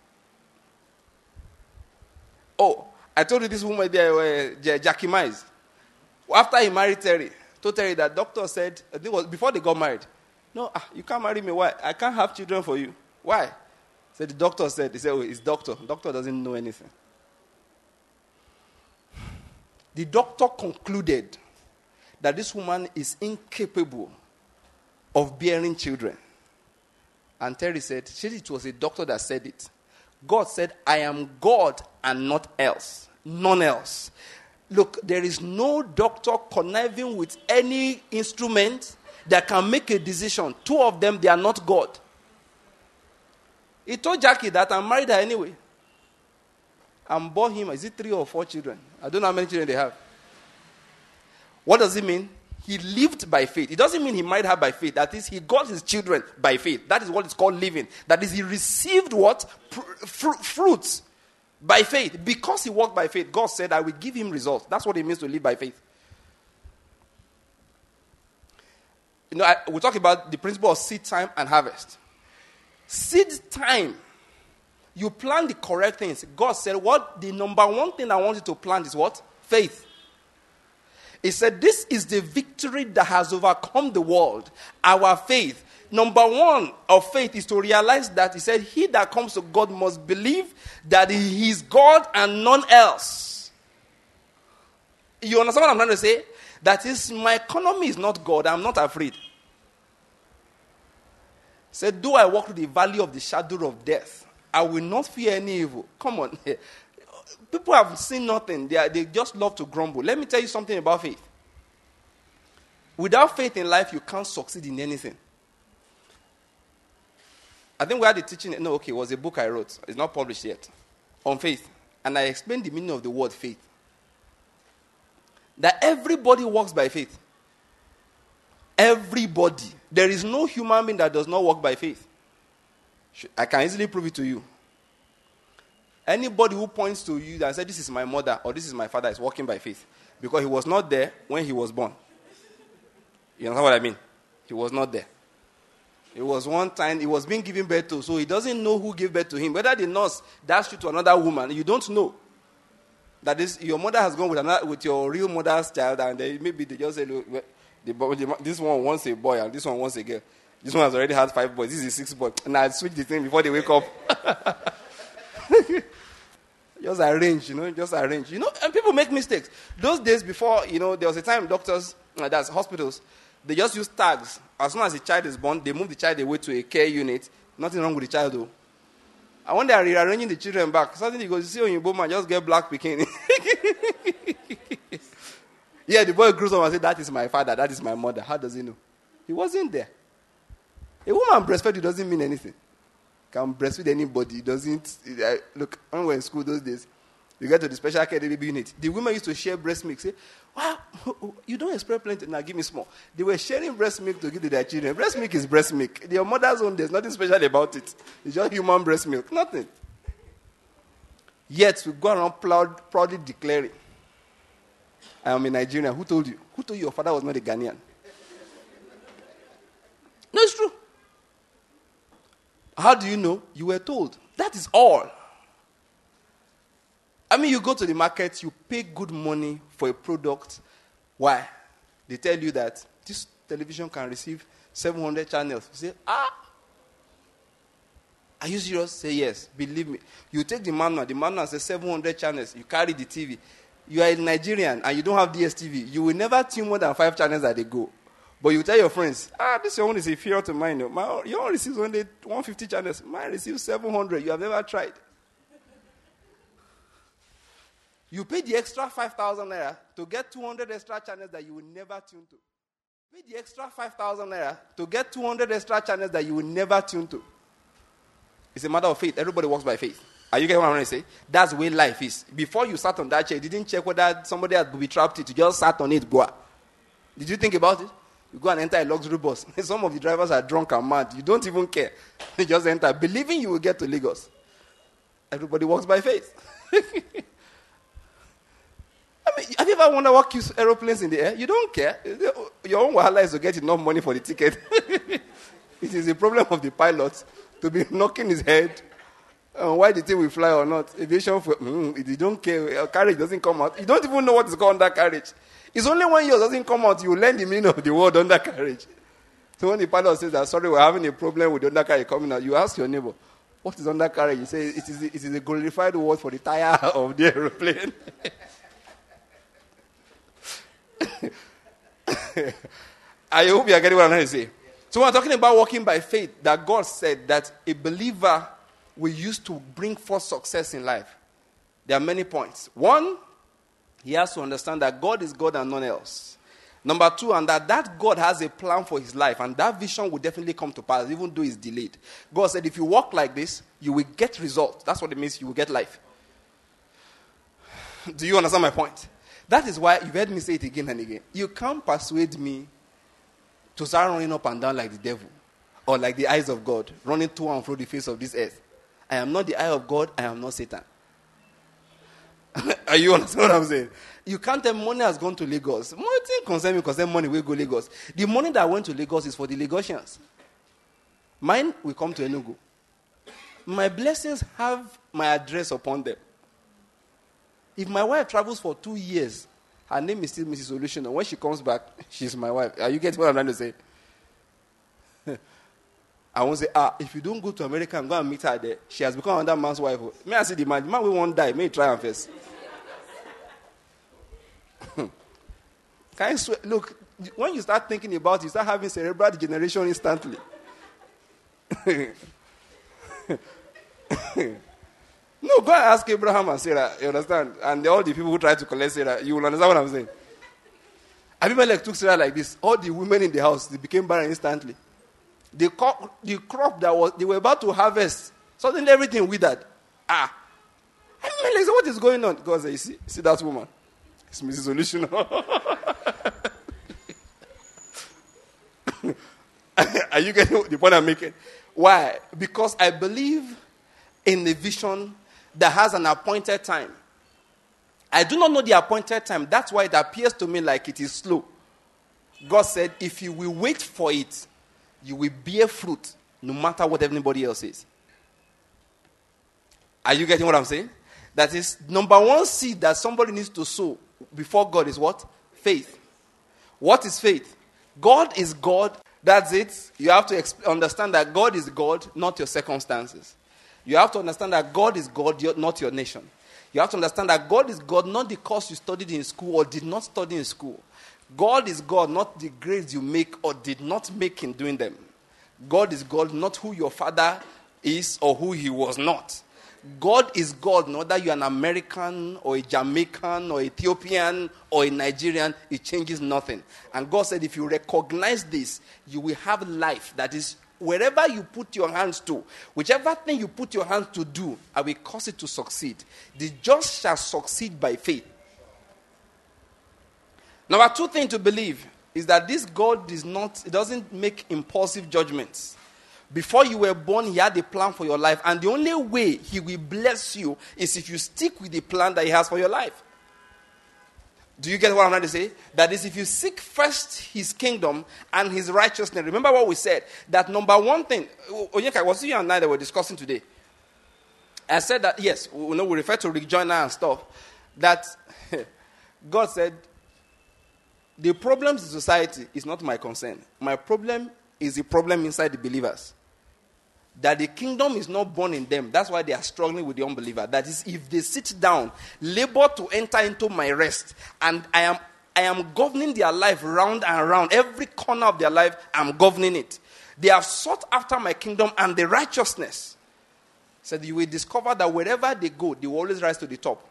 Oh, I told you this woman there, uh, Jackie Mize. After he married Terry, told Terry that doctor said, I think it was before they got married, no, ah, you can't marry me. Why? I can't have children for you. Why? So the doctor said, he said, oh, it's doctor. Doctor doesn't know anything. The doctor concluded that this woman is incapable of bearing children. And Terry said, it was a doctor that said it. God said, I am God and not else. None else. Look, there is no doctor conniving with any instrument that can make a decision. Two of them, they are not God. He told Jackie that I married her anyway. and bore him, is it three or four children? I don't know how many children they have. What does it mean? He lived by faith. It doesn't mean he might have by faith. That is, he got his children by faith. That is what is called living. That is, he received what? Fr- fruits by faith. Because he walked by faith, God said, I will give him results. That's what it means to live by faith. You know, I, we talk about the principle of seed time and harvest. Seed time, you plant the correct things. God said, what? The number one thing I want you to plant is what? Faith. He said, this is the victory that has overcome the world. Our faith. Number one of faith is to realize that he said, he that comes to God must believe that he is God and none else. You understand what I'm trying to say? That is, my economy is not God. I'm not afraid. He said, though I walk through the valley of the shadow of death, I will not fear any evil. Come on. People have seen nothing. They, are, they just love to grumble. Let me tell you something about faith. Without faith in life, you can't succeed in anything. I think we had a teaching. No, okay, it was a book I wrote. It's not published yet. On faith. And I explained the meaning of the word faith. That everybody walks by faith. Everybody. There is no human being that does not walk by faith. I can easily prove it to you. Anybody who points to you and says, this is my mother or this is my father is walking by faith. Because he was not there when he was born. You know what I mean? He was not there. It was one time, he was being given birth to, so he doesn't know who gave birth to him. Whether the nurse dashed you to another woman, you don't know. That is, your mother has gone with another, with your real mother's child, and they, maybe they just say, look, the, the, this one wants a boy, and this one wants a girl. This one has already had five boys. This is six boys. And I switch the thing before they wake up. Just arrange, you know, just arrange. You know, and people make mistakes. Those days before, you know, there was a time doctors, uh, that's hospitals, they just use tags. As soon as a child is born, they move the child away to a care unit. Nothing wrong with the child, though. And when they are rearranging the children back, suddenly you go, you see on your man, just get black bikini. Yeah, the boy grows up and says, that is my father, that is my mother. How does he know? He wasn't there. A woman breastfed you doesn't mean anything. Can breastfeed anybody. It doesn't. Uh, look, when we were in school those days, you get to the special care baby unit. The women used to share breast milk. Say, wow, you don't expect plenty. Now give me small. They were sharing breast milk to give to their children. Breast milk is breast milk. Their mother's own, there's nothing special about it. It's just human breast milk. Nothing. Yet, we go around proud, proudly declaring, I am a Nigerian. Who told you? Who told you your father was not a Ghanaian? No, it's true. How do you know? You were told. That is all. I mean, you go to the market, you pay good money for a product. Why? They tell you that this television can receive seven hundred channels. You say, ah. Are you serious? Say yes. Believe me. You take the manual. The manual says seven hundred channels. You carry the T V. You are a Nigerian and you don't have D S T V. You will never tune more than five channels as they go. But you tell your friends, ah, this one is inferior to mine. My, your own receives only one hundred fifty channels. Mine receives seven hundred. You have never tried. You pay the extra five thousand naira to get two hundred extra channels that you will never tune to. Pay the extra five thousand naira to get two hundred extra channels that you will never tune to. It's a matter of faith. Everybody walks by faith. Are you getting what I'm trying to say? That's the way life is. Before you sat on that chair, you didn't check whether somebody had booby trapped it. You just sat on it, go. Did you think about it? You go and enter a luxury bus. Some of the drivers are drunk and mad. You don't even care. They just enter, believing you will get to Lagos. Everybody walks by faith. I mean, have you ever wondered what keeps aeroplanes in the air? You don't care. Your own wahala is to get enough money for the ticket. It is a problem of the pilot to be knocking his head on why the thing will fly or not. Aviation, mm, you don't care. Carriage doesn't come out. You don't even know what is called undercarriage. It's only when yours doesn't come out, you learn the meaning of the word undercarriage. So when the pilot says that, sorry, we're having a problem with the undercarriage coming out, you ask your neighbor, what is undercarriage? You say, it is, it is a glorified word for the tire of the aeroplane. I hope you are getting what I'm trying to say. So we're talking about walking by faith, that God said that a believer will use to bring forth success in life. There are many points. One, he has to understand that God is God and none else. Number two, and that that God has a plan for his life, and that vision will definitely come to pass, even though it's delayed. God said, if you walk like this, you will get results. That's what it means, you will get life. Do you understand my point? That is why you've heard me say it again and again. You can't persuade me to start running up and down like the devil or like the eyes of God, running to and fro the face of this earth. I am not the eye of God. I am not Satan. Are you understand what I'm saying? You can't tell money has gone to Lagos. Money thing concern me because money will go Lagos. The money that went to Lagos is for the Lagosians. Mine will come to Enugu. My blessings have my address upon them. If my wife travels for two years, her name is still Missus Solution. And when she comes back, she's my wife. Are you getting what I'm trying to say? I won't say, ah, if you don't go to America and go and meet her there, she has become another man's wife. May I see the man? The man will won't die. May he try and face. Can you swear? Look, when you start thinking about it, you start having cerebral degeneration instantly. No, go and ask Abraham and Sarah, you understand? And all the people who try to collect Sarah, you will understand what I'm saying. Abimelech took Sarah like this. All the women in the house, they became barren instantly. The crop, the crop that was they were about to harvest, suddenly everything withered. Ah. Abimelech said, what is going on? God said, you see, see that woman? It's Missus Solution. Are you getting the point I'm making? Why? Because I believe in a vision that has an appointed time. I do not know the appointed time. That's why it appears to me like it is slow. God said, if you will wait for it, you will bear fruit no matter what anybody else says. Are you getting what I'm saying? That is, number one seed that somebody needs to sow before God is what? Faith. What is faith? God is God. That's it. You have to exp- understand that God is God, not your circumstances. You have to understand that God is God, not your nation. You have to understand that God is God, not the course you studied in school or did not study in school. God is God, not the grades you make or did not make in doing them. God is God, not who your father is or who he was not. God is God, not that you're an American or a Jamaican or Ethiopian or a Nigerian. It changes nothing. And God said, if you recognize this, you will have life. That is, wherever you put your hands to, whichever thing you put your hands to do, I will cause it to succeed. The just shall succeed by faith. Number two thing to believe is that this God is not, it doesn't make impulsive judgments. Before you were born, he had a plan for your life. And the only way he will bless you is if you stick with the plan that he has for your life. Do you get what I'm trying to say? That is, if you seek first his kingdom and his righteousness. Remember what we said? That number one thing, Onyeka, was it you and I that were discussing today? I said that, yes, we know we refer to Rick Joyner and stuff. That God said, the problems in society is not my concern. My problem is the problem inside the believers. That the kingdom is not born in them. That's why they are struggling with the unbeliever. That is, if they sit down, labor to enter into my rest, and I am I am governing their life round and round. Every corner of their life, I'm governing it. They have sought after my kingdom and the righteousness. So you will discover that wherever they go, they will always rise to the top.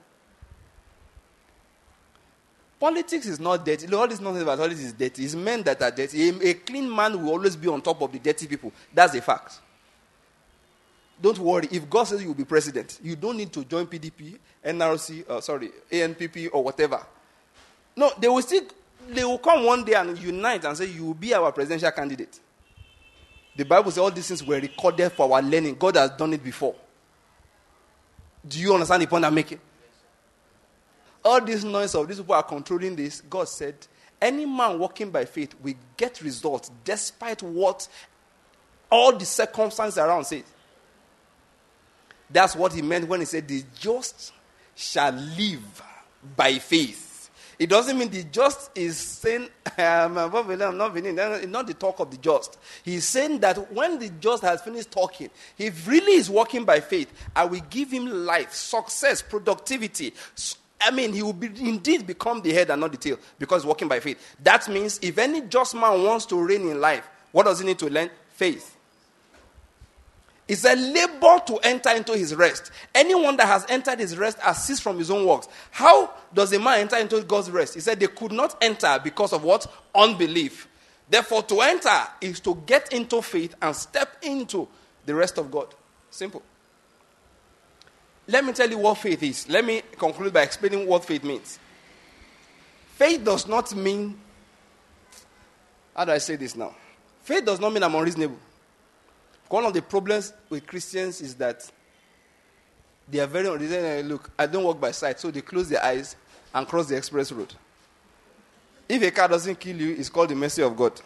Politics is not dirty. All this nonsense about politics is dirty. It's men that are dirty. A, a clean man will always be on top of the dirty people. That's a fact. Don't worry. If God says you will be president, you don't need to join P D P, N R C, uh, sorry, A N P P or whatever. No, they will still, they will come one day and unite and say, you will be our presidential candidate. The Bible says all these things were recorded for our learning. God has done it before. Do you understand the point I'm making? All this noise of these people are controlling this. God said, any man walking by faith will get results despite what all the circumstances around say. That's what he meant when he said, the just shall live by faith. It doesn't mean the just is saying, I'm not being, not the talk of the just. He's saying that when the just has finished talking, he really is walking by faith. I will give him life, success, productivity. I mean, he will be, indeed become the head and not the tail because he's walking by faith. That means if any just man wants to reign in life, what does he need to learn? Faith. It's a labor to enter into his rest. Anyone that has entered his rest has ceased from his own works. How does a man enter into God's rest? He said they could not enter because of what? Unbelief. Therefore, to enter is to get into faith and step into the rest of God. Simple. let me tell you what faith is. Let me conclude by explaining what faith means. Faith does not mean, how do I say this now? Faith does not mean I'm unreasonable. One of the problems with Christians is that they are very unreasonable. Look, I don't walk by sight, so they close their eyes and cross the express road. If a car doesn't kill you, it's called the mercy of God.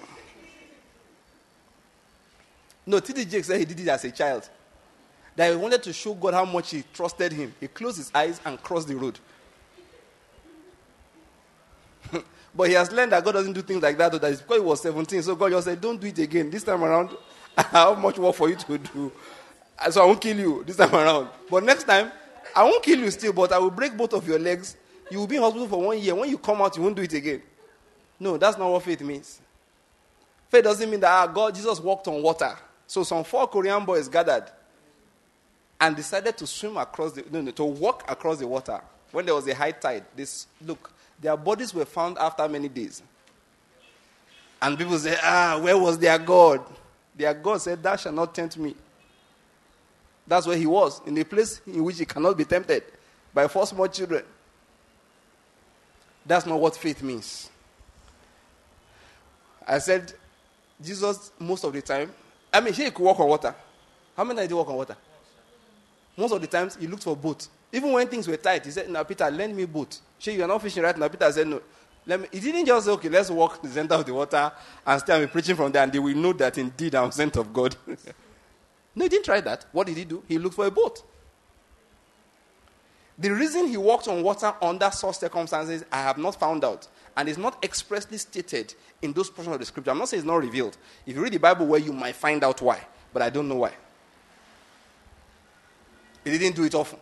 No, T D Jakes said he did it as a child. That he wanted to show God how much he trusted him. He closed his eyes and crossed the road. But he has learned that God doesn't do things like that. That is because he was seventeen. So God just said, don't do it again. This time around, I have much work for you to do. So I won't kill you this time around. But next time, I won't kill you still, but I will break both of your legs. You will be in hospital for one year. When you come out, you won't do it again. No, that's not what faith means. Faith doesn't mean that ah, God, Jesus walked on water. So some four Korean boys gathered and decided to swim across the, no, no, to walk across the water. When there was a high tide, this, look, their bodies were found after many days. And people say, ah, where was their God? Their God said, thou shalt not tempt me. That's where he was, in a place in which he cannot be tempted by four small children. That's not what faith means. I said, Jesus, most of the time, I mean, he could walk on water. How many did he walk on water? Most of the times, he looked for boat. Even when things were tight, he said, now, Peter, lend me boat. She, you are not fishing right now. Peter said, no. Let me. He didn't just say, okay, let's walk to the center of the water and stay and be preaching from there, and they will know that indeed I'm sent of God. No, he didn't try that. What did he do? He looked for a boat. The reason he walked on water under such circumstances, I have not found out. And it's not expressly stated in those portions of the scripture. I'm not saying it's not revealed. If you read the Bible where you might find out why. But I don't know why. He didn't do it often.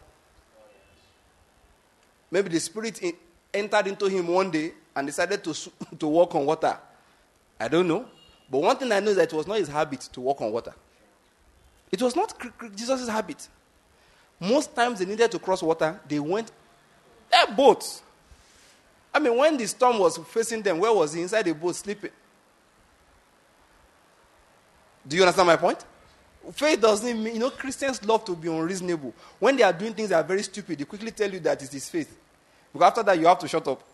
Maybe the Spirit in, entered into him one day and decided to, to walk on water. I don't know. But one thing I know is that it was not his habit to walk on water. It was not Jesus' habit. Most times they needed to cross water, they went a boat. I mean, when the storm was facing them, where was he? Inside the boat sleeping. Do you understand my point? Faith doesn't mean, you know, Christians love to be unreasonable. When they are doing things that are very stupid, they quickly tell you that it is faith. Because after that, you have to shut up.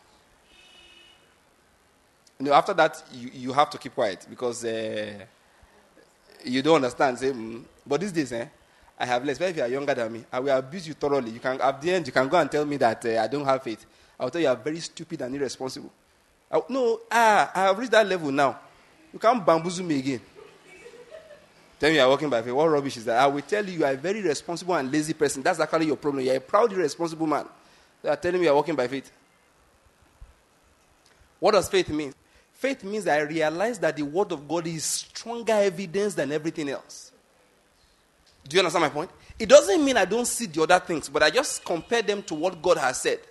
You know, after that, you, you have to keep quiet because uh, you don't understand. Say, mm. But these days, eh, I have less. But if you are younger than me, I will abuse you thoroughly. You can, at the end, you can go and tell me that uh, I don't have faith. I will tell you you are very stupid and irresponsible. I, no, ah, I have reached that level now. You can't bamboozle me again. Tell me you are walking by faith. What rubbish is that? I will tell you you are a very responsible and lazy person. That's actually your problem. You are a proud, irresponsible man. They are telling me you are walking by faith. What does faith mean? Faith means that I realize that the word of God is stronger evidence than everything else. Do you understand my point? It doesn't mean I don't see the other things, but I just compare them to what God has said.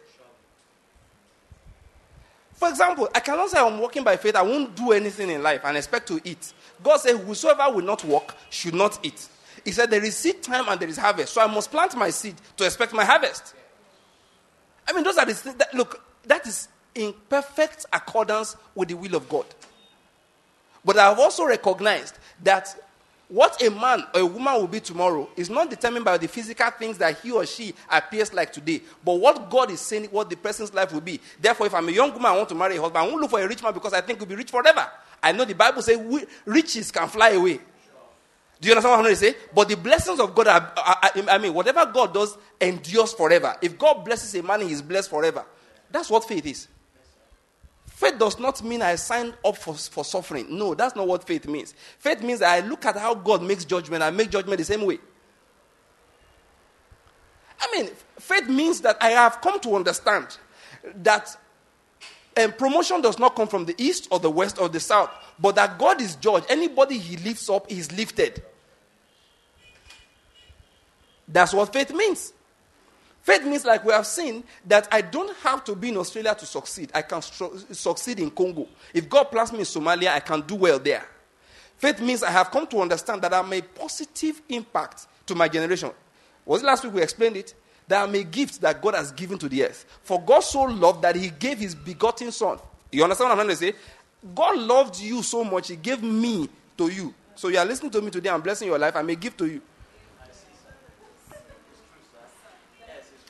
For example, I cannot say I'm walking by faith, I won't do anything in life and expect to eat. God said, whosoever will not walk should not eat. He said, there is seed time and there is harvest. So I must plant my seed to expect my harvest. I mean, those are the things that, look, that is in perfect accordance with the will of God. But I have also recognized that what a man or a woman will be tomorrow is not determined by the physical things that he or she appears like today, but what God is saying, what the person's life will be. Therefore, if I'm a young woman, I want to marry a husband, I won't look for a rich man because I think he'll be rich forever. I know the Bible says riches can fly away. Sure. Do you understand what I'm trying to say? But the blessings of God, are, are, I mean, whatever God does endures forever. If God blesses a man, he's blessed forever. That's what faith is. Faith does not mean I signed up for, for suffering. No, that's not what faith means. Faith means that I look at how God makes judgment and make judgment the same way. I mean, faith means that I have come to understand that um, promotion does not come from the east or the west or the south, but that God is judge. Anybody he lifts up is lifted. That's what faith means. Faith means, like we have seen, that I don't have to be in Australia to succeed. I can stru- succeed in Congo. If God plants me in Somalia, I can do well there. Faith means I have come to understand that I'm a positive impact to my generation. Was it last week we explained it? That I'm a gift that God has given to the earth. For God so loved that he gave his begotten son. You understand what I'm trying to say? God loved you so much, he gave me to you. So you are listening to me today, I'm blessing your life, I'm a gift to you.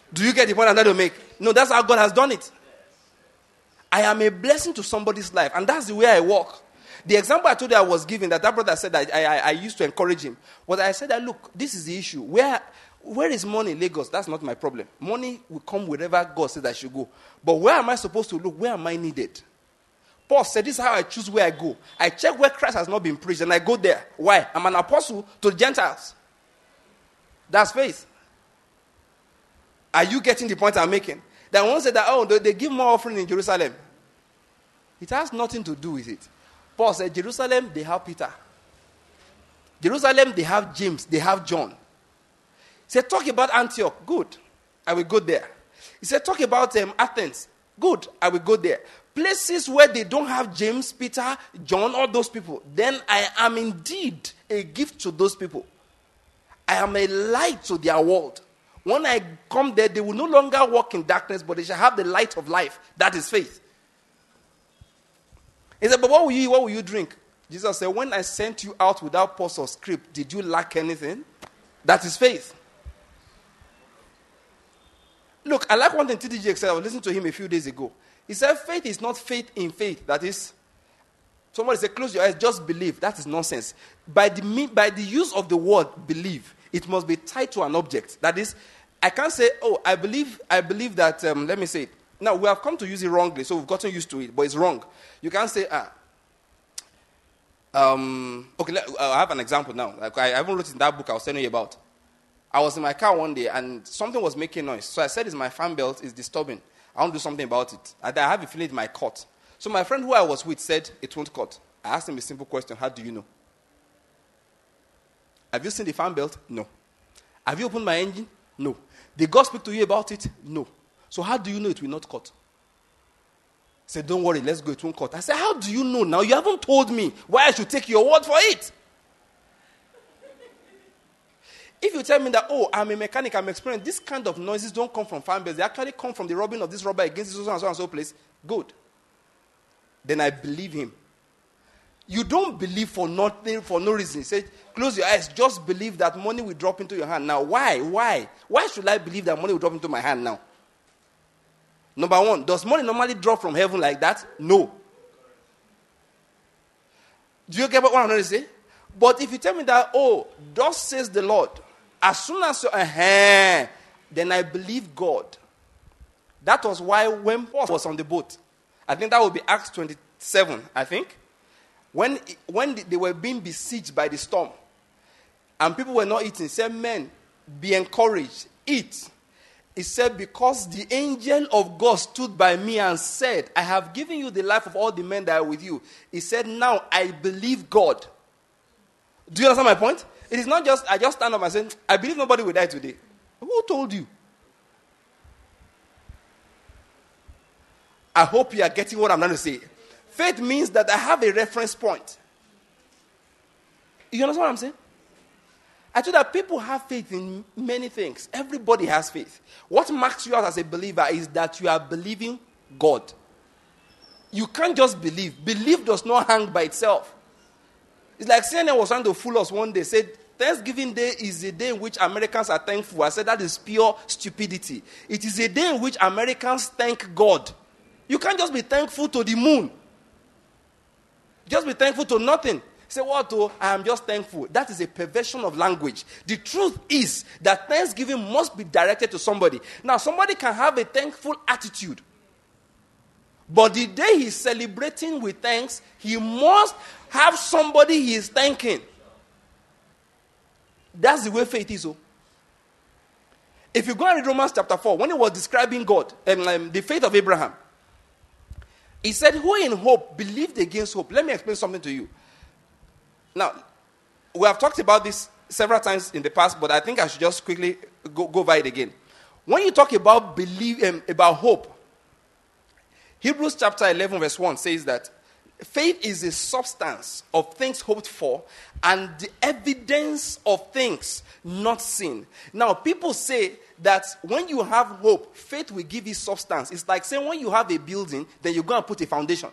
Do you get the point I'm trying to make? No, that's how God has done it. I am a blessing to somebody's life, and that's the way I walk. The example I told you I was giving, that that brother said that I, I, I used to encourage him, was I said that, look, this is the issue. Where, where is money in Lagos? That's not my problem. Money will come wherever God says I should go. But where am I supposed to look? Where am I needed? Paul said, this is how I choose where I go. I check where Christ has not been preached, and I go there. Why? I'm an apostle to the Gentiles. That's faith. Are you getting the point I'm making? That one said that, oh, they, they give more offering in Jerusalem. It has nothing to do with it. Paul said, Jerusalem, they have Peter. Jerusalem, they have James. They have John. He said, talk about Antioch. Good. I will go there. He said, talk about um, Athens. Good. I will go there. Places where they don't have James, Peter, John, all those people. Then I am indeed a gift to those people. I am a light to their world. When I come there, they will no longer walk in darkness, but they shall have the light of life. That is faith. He said, but what will you eat? What will you drink? Jesus said, when I sent you out without pause or script, did you lack anything? That is faith. Look, I like one thing T D J said. I was listening to him a few days ago. He said, faith is not faith in faith. That is, somebody said, close your eyes, just believe. That is nonsense. By the, by the use of the word believe, it must be tied to an object. That is, I can't say, oh, I believe, I believe that, um, let me say it. Now, we have come to use it wrongly, so we've gotten used to it, but it's wrong. You can't say, ah, um, okay, let, I have an example now. Like I haven't written that book I was telling you about. I was in my car one day, and something was making noise. So I said, it's my fan belt, it's disturbing. I want to do something about it. And I have a feeling it might cut. So my friend who I was with said, it won't cut. I asked him a simple question, how do you know? Have you seen the fan belt? No. Have you opened my engine? No. Did God speak to you about it? No. So how do you know it will not cut? He said, don't worry, let's go, it won't cut. I said, how do you know now? You haven't told me why I should take your word for it. If you tell me that, oh, I'm a mechanic, I'm experienced, this kind of noises don't come from fan belts. They actually come from the rubbing of this rubber against this so and so and so place. Good. Then I believe him. You don't believe for nothing, for no reason. Say, close your eyes. Just believe that money will drop into your hand. Now, why? Why? Why should I believe that money will drop into my hand now? Number one, does money normally drop from heaven like that? No. Do you get what I'm trying to say? But if you tell me that, oh, thus says the Lord, as soon as you, uh-huh, then I believe God. That was why when Paul was on the boat, I think that would be Acts twenty-seven, I think. When, when they were being besieged by the storm, and people were not eating, he said, men, be encouraged, eat. He said, because the angel of God stood by me and said, I have given you the life of all the men that are with you. He said, now I believe God. Do you understand my point? It is not just, I just stand up and say, I believe nobody will die today. Who told you? I hope you are getting what I'm trying to say. Faith means that I have a reference point. You understand what I'm saying? I told that people have faith in many things. Everybody has faith. What marks you out as a believer is that you are believing God. You can't just believe. Belief does not hang by itself. It's like C N N was trying to fool us one day. Said, Thanksgiving Day is a day in which Americans are thankful. I said, that is pure stupidity. It is a day in which Americans thank God. You can't just be thankful to the moon. Just be thankful to nothing. Say, what? Oh, I am just thankful. That is a perversion of language. The truth is that thanksgiving must be directed to somebody. Now, somebody can have a thankful attitude. But the day he's celebrating with thanks, he must have somebody he is thanking. That's the way faith is. Oh. If you go and read Romans chapter four, when he was describing God, and um, the faith of Abraham, he said, who in hope believed against hope. Let me explain something to you. Now, we have talked about this several times in the past, but I think I should just quickly go, go over it again. When you talk about believe, um, about hope, Hebrews chapter eleven verse one says that faith is a substance of things hoped for and the evidence of things not seen. Now, people say that when you have hope, faith will give you substance. It's like saying when you have a building, then you go and put a foundation.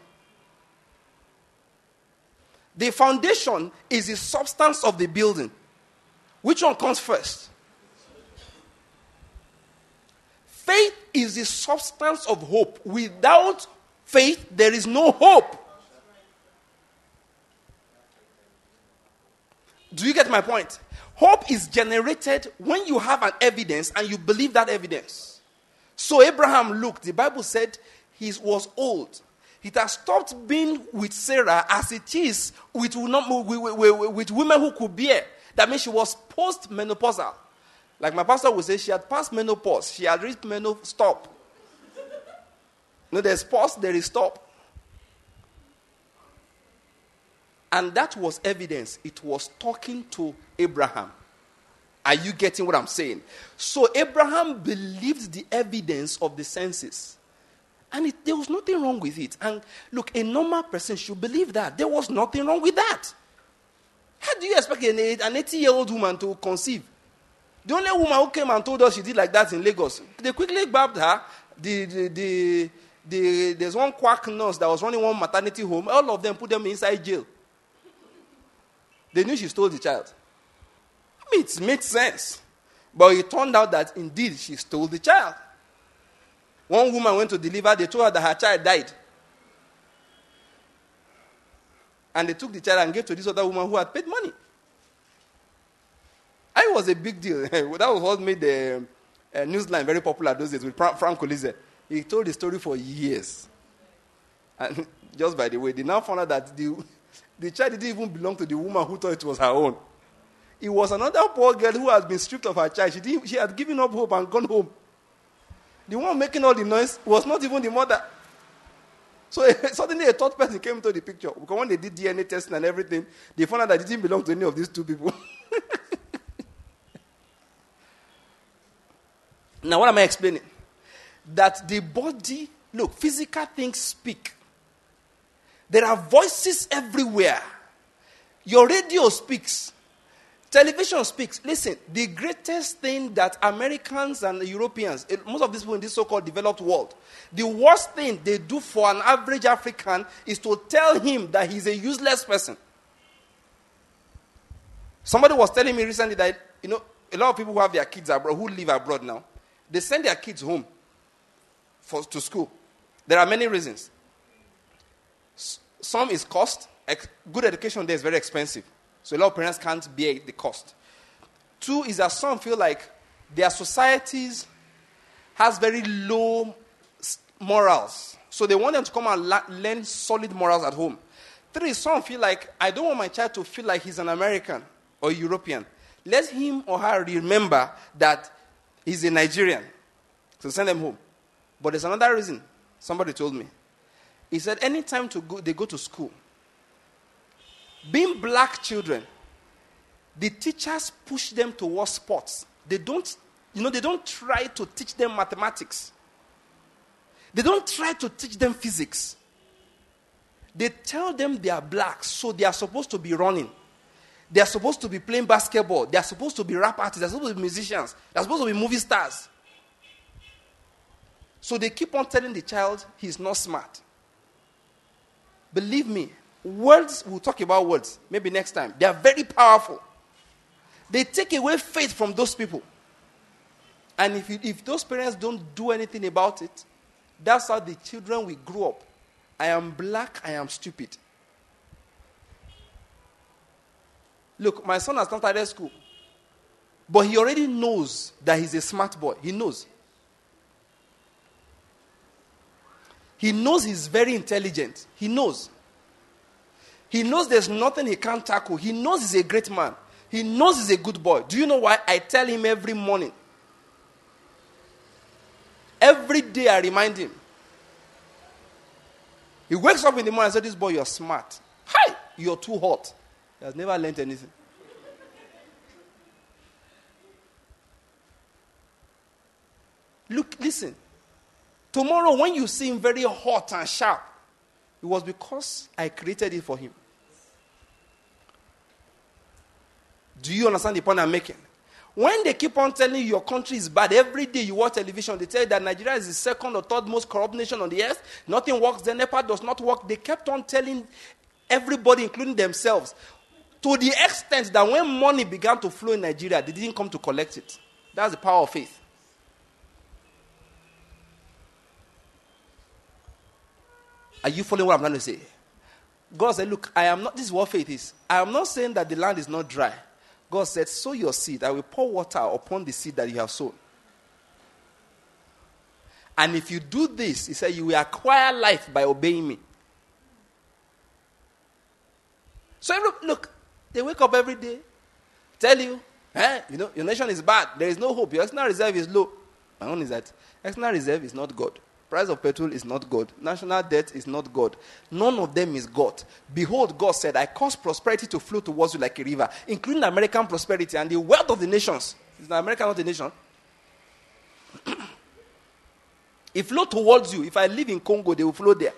The foundation is the substance of the building. Which one comes first? is the substance of hope. Without faith, there is no hope. Do you get my point? Hope is generated when you have an evidence and you believe that evidence. So Abraham looked, the Bible said he was old. It has stopped being with Sarah as it is with, with, with, with women who could bear. That means she was post-menopausal. Like my pastor would say, she had passed menopause. She had reached menopause. Stop. No, there's pause, there is stop. And that was evidence. It was talking to Abraham. Are you getting what I'm saying? So Abraham believed the evidence of the senses. And it, there was nothing wrong with it. And look, a normal person should believe that. There was nothing wrong with that. How do you expect an, an eighty-year-old woman to conceive? The only woman who came and told us she did like that in Lagos, they quickly grabbed her. The, the, the, the, there's one quack nurse that was running one maternity home. All of them put them inside jail. They knew she stole the child. I mean, it made sense. But it turned out that indeed she stole the child. One woman went to deliver, they told her that her child died. And they took the child and gave to this other woman who had paid money. And it was a big deal. That was what made the uh, Newsline very popular those days with Frank Colise. He told the story for years. And just by the way, they now found out that the, the child didn't even belong to the woman who thought it was her own. It was another poor girl who had been stripped of her child. She, didn't, she had given up hope and gone home. The one making all the noise was not even the mother. So suddenly a third person came into the picture. Because when they did D N A testing and everything, they found out that it didn't belong to any of these two people. Now what am I explaining? That the body, look, physical things speak. There are voices everywhere. Your radio speaks. Television speaks. Listen, the greatest thing that Americans and Europeans, most of these people in this so-called developed world, the worst thing they do for an average African is to tell him that he's a useless person. Somebody was telling me recently that, you know, a lot of people who have their kids abroad, who live abroad now, they send their kids home for, to school. There are many reasons. S- some is cost. Ex- good education there is very expensive. So a lot of parents can't bear the cost. Two is that some feel like their societies has very low morals. So they want them to come and la- learn solid morals at home. Three, some feel like, I don't want my child to feel like he's an American or European. Let him or her remember that he's a Nigerian. So send them home. But there's another reason. Somebody told me. He said anytime to go, they go to school, being black children, the teachers push them towards sports. They don't, you know, they don't try to teach them mathematics. They don't try to teach them physics. They tell them they are black, so they are supposed to be running. They are supposed to be playing basketball. They are supposed to be rap artists. They are supposed to be musicians. They are supposed to be movie stars. So they keep on telling the child he's not smart. Believe me, words, we'll talk about words, maybe next time. They are very powerful. They take away faith from those people. And if, you, if those parents don't do anything about it, that's how the children will grow up. I am black, I am stupid. Look, my son has not started school. But he already knows that he's a smart boy. He knows. He knows he's very intelligent. He knows. He knows there's nothing he can't tackle. He knows he's a great man. He knows he's a good boy. Do you know why? I tell him every morning. Every day I remind him. He wakes up in the morning and says, this boy, you're smart. Hi, you're too hot. He has never learned anything. Look, listen. Tomorrow when you see him very hot and sharp, it was because I created it for him. Do you understand the point I'm making? When they keep on telling you your country is bad, every day you watch television, they tell you that Nigeria is the second or third most corrupt nation on the earth. Nothing works there. NEPA does not work. They kept on telling everybody, including themselves, to the extent that when money began to flow in Nigeria, they didn't come to collect it. That's the power of faith. Are you following what I'm trying to say? God said, look, I am not, this is what faith is. I am not saying that the land is not dry. God said, sow your seed. I will pour water upon the seed that you have sown. And if you do this, he said, you will acquire life by obeying me. So look, look, they wake up every day, tell you, eh, you know, your nation is bad. There is no hope. Your external reserve is low. My own is that external reserve is not God. Price of petrol is not God. National debt is not God. None of them is God. Behold, God said, I cause prosperity to flow towards you like a river, including American prosperity and the wealth of the nations. Is America not a nation? It flow towards you. If I live in Congo, they will flow there.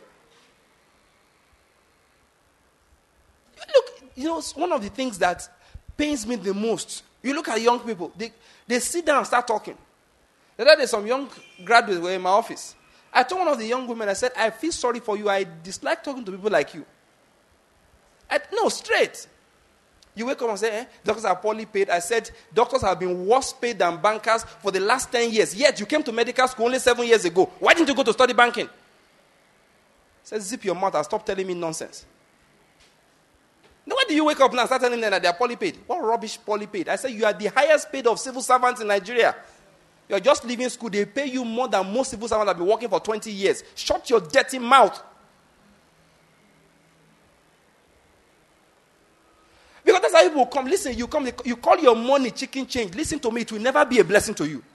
Look, you know, one of the things that pains me the most, you look at young people, they, they sit down and start talking. The other day, some young graduates were in my office. I told one of the young women, I said, I feel sorry for you. I dislike talking to people like you. I, no, straight. You wake up and say, eh, doctors are poorly paid. I said, doctors have been worse paid than bankers for the last ten years. Yet you came to medical school only seven years ago. Why didn't you go to study banking? I said, zip your mouth and stop telling me nonsense. Now, why do you wake up now and start telling them that they are poorly paid? What rubbish poorly paid? I said, you are the highest paid of civil servants in Nigeria. You are just leaving school. They pay you more than most civil servants that have been working for twenty years. Shut your dirty mouth. Because that's how people come. Listen, you come, you call your money chicken change. Listen to me, it will never be a blessing to you.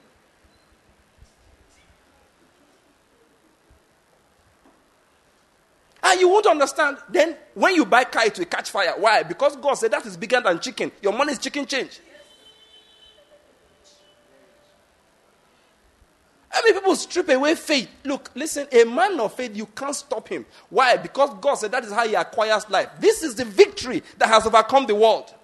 And you won't understand. Then, when you buy car, it will catch fire. Why? Because God said that is bigger than chicken. Your money is chicken change. How many people strip away faith? Look, listen, a man of faith, you can't stop him. Why? Because God said that is how he acquires life. This is the victory that has overcome the world.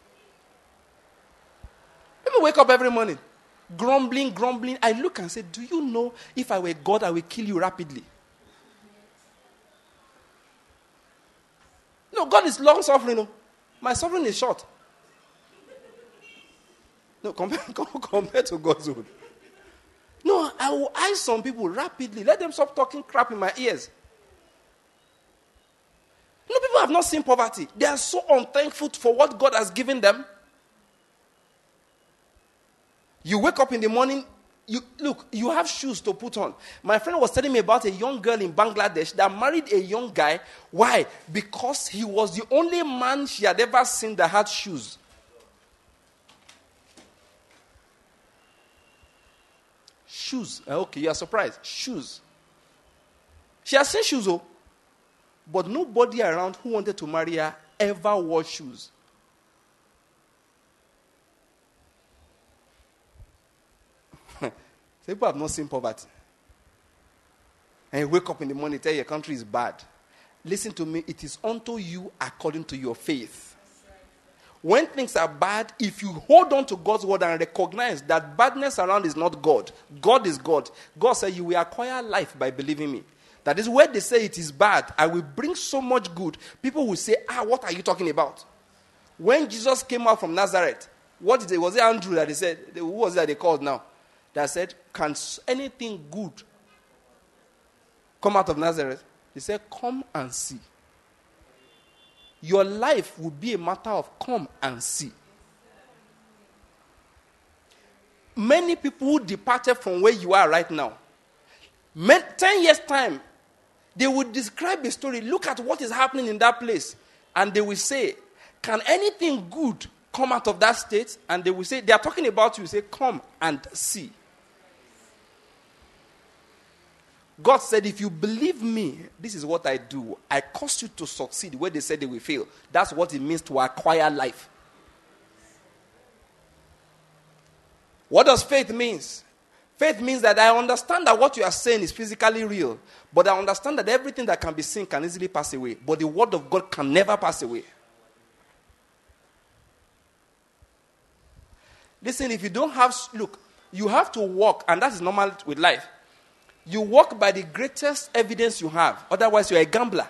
People wake up every morning, grumbling, grumbling. I look and say, do you know if I were God, I will kill you rapidly? No, God is long suffering. No. My suffering is short. No, compare, compare to God's own. No, I will ice some people rapidly. Let them stop talking crap in my ears. You know, people have not seen poverty. They are so unthankful for what God has given them. You wake up in the morning, you look, you have shoes to put on. My friend was telling me about a young girl in Bangladesh that married a young guy. Why? Because he was the only man she had ever seen that had shoes. Shoes. Okay, you are surprised. Shoes. She has seen shoes, oh, but nobody around who wanted to marry her ever wore shoes. People have not seen poverty. And you wake up in the morning and tell your country is bad. Listen to me, it is unto you according to your faith. When things are bad, if you hold on to God's word and recognize that badness around is not God, God is God. God said you will acquire life by believing me. That is where they say it is bad. I will bring so much good. People will say, ah, what are you talking about? When Jesus came out from Nazareth, what did they, was it Andrew that they said, who was it that they called now? That said, can anything good come out of Nazareth? They said, come and see. Your life will be a matter of come and see. Many people who departed from where you are right now, ten years' time, they would describe a story. Look at what is happening in that place. And they will say, can anything good come out of that state? And they will say, they are talking about you. Say, come and see. God said, if you believe me, this is what I do. I cause you to succeed where they said they will fail. That's what it means to acquire life. What does faith mean? Faith means that I understand that what you are saying is physically real, but I understand that everything that can be seen can easily pass away, but the word of God can never pass away. Listen, if you don't have, look, you have to walk, and that is normal with life. You walk by the greatest evidence you have. Otherwise, you're a gambler.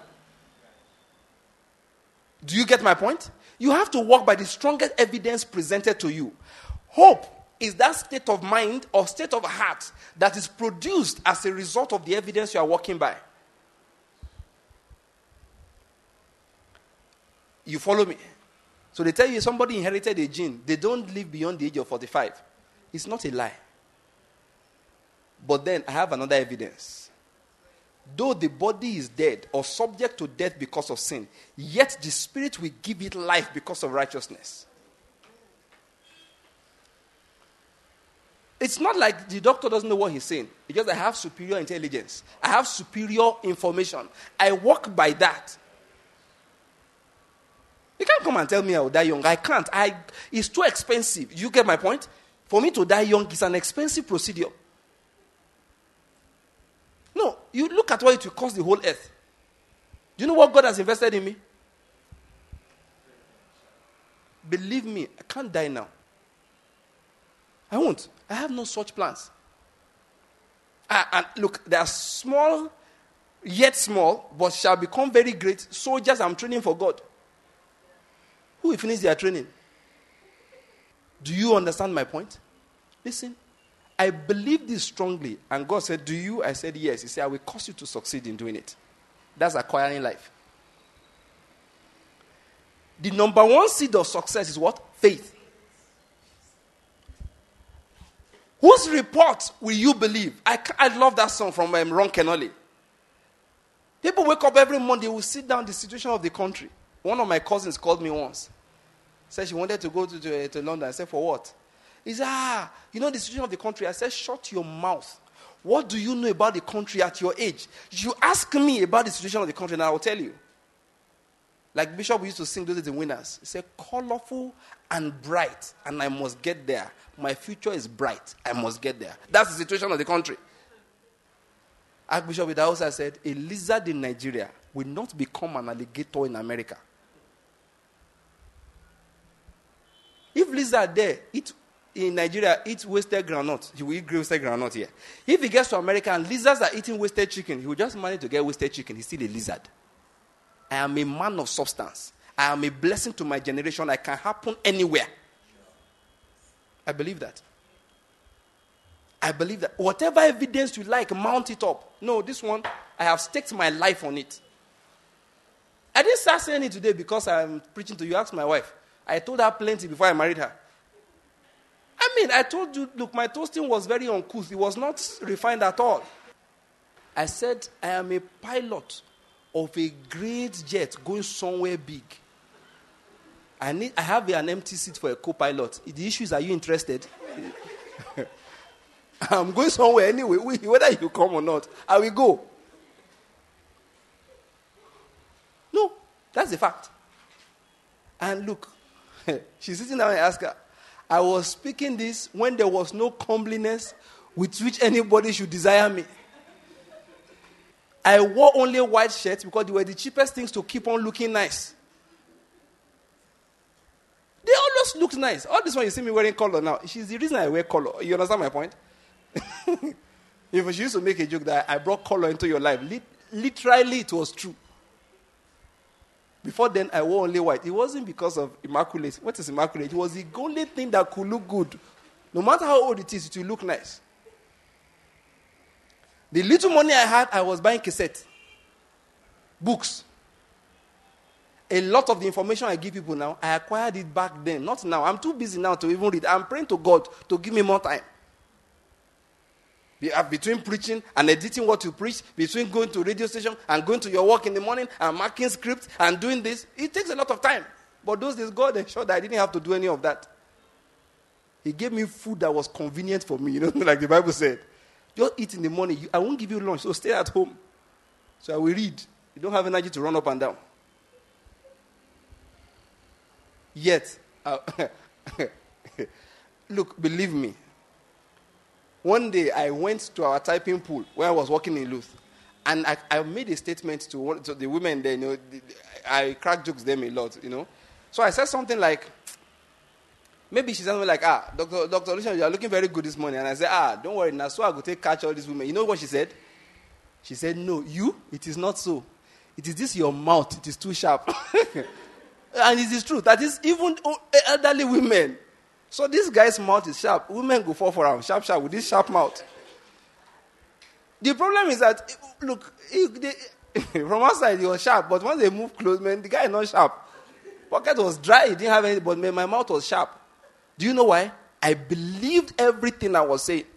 Do you get my point? You have to walk by the strongest evidence presented to you. Hope is that state of mind or state of heart that is produced as a result of the evidence you are walking by. You follow me? So they tell you somebody inherited a gene. They don't live beyond the age of forty-five. It's not a lie. But then I have another evidence. Though the body is dead or subject to death because of sin, yet the spirit will give it life because of righteousness. It's not like the doctor doesn't know what he's saying. It's just I have superior intelligence. I have superior information. I walk by that. You can't come and tell me I will die young. I can't. I, it's too expensive. You get my point? For me to die young is an expensive procedure. No, you look at what it will cost the whole earth. Do you know what God has invested in me? Believe me, I can't die now. I won't. I have no such plans. Uh, and look, they are small, yet small, but shall become very great soldiers I'm training for God. Who will finish their training? Do you understand my point? Listen, I believe this strongly. And God said, do you? I said, yes. He said, I will cause you to succeed in doing it. That's acquiring life. The number one seed of success is what? Faith. Whose report will you believe? I, I love that song from um, Ron Kenoly. People wake up every morning, they will sit down the situation of the country. One of my cousins called me once. Said she wanted to go to, to, to London. I said, for what? He said, ah, you know the situation of the country. I said, shut your mouth. What do you know about the country at your age? You ask me about the situation of the country and I will tell you. Like Bishop used to sing those days in Winners. He said, colorful and bright, and I must get there. My future is bright. I must get there. That's the situation of the country. Archbishop Idahosa said, a lizard in Nigeria will not become an alligator in America. If lizard there eat in Nigeria eats wasted groundnut, he will eat wasted groundnut here. If he gets to America and lizards are eating wasted chicken, he will just manage to get wasted chicken. He's still a lizard. I am a man of substance. I am a blessing to my generation. I can happen anywhere. I believe that. I believe that. Whatever evidence you like, mount it up. No, this one, I have staked my life on it. I didn't start saying it today because I'm preaching to you. Ask my wife. I told her plenty before I married her. I mean, I told you, look, my toasting was very uncouth. It was not refined at all. I said, I am a pilot of a great jet going somewhere big. I need. I have an empty seat for a co-pilot. The issue is, are you interested? I'm going somewhere anyway. Whether you come or not, I will go. No, that's the fact. And look, she's sitting down and I ask her, I was speaking this when there was no comeliness with which anybody should desire me. I wore only white shirts because they were the cheapest things to keep on looking nice. They always look nice. All this one you see me wearing color now, she's the reason I wear color. You understand my point? If she used to make a joke that I brought color into your life, literally it was true. Before then, I wore only white. It wasn't because of immaculate. What is immaculate? It was the only thing that could look good. No matter how old it is, it will look nice. The little money I had, I was buying cassette, books. A lot of the information I give people now, I acquired it back then. Not now. I'm too busy now to even read. I'm praying to God to give me more time. Between preaching and editing what you preach, between going to radio station and going to your work in the morning and marking scripts and doing this, it takes a lot of time. But those days, God ensured that I didn't have to do any of that. He gave me food that was convenient for me, you know, like the Bible said. Just eat in the morning. I won't give you lunch, so stay at home. So I will read. You don't have energy to run up and down. Yet, uh, look, believe me, one day I went to our typing pool where I was working in Luth, and I, I made a statement to, one, to the women there. You know, the, I crack jokes them a lot, you know. So I said something like, maybe she said something like, ah, Doctor Doctor Lucian, you are looking very good this morning. And I said, ah, don't worry, now so I go take catch all these women. You know what she said? She said, no, you, it is not so. It is this your mouth, it is too sharp. And it is true. That is even elderly women. So this guy's mouth is sharp. Women go fall for him, sharp, sharp, with this sharp mouth. The problem is that, look, they, from outside he was sharp, but once they move close, man, the guy is not sharp. Pocket was dry. It didn't have any, but my mouth was sharp. Do you know why? I believed everything I was saying.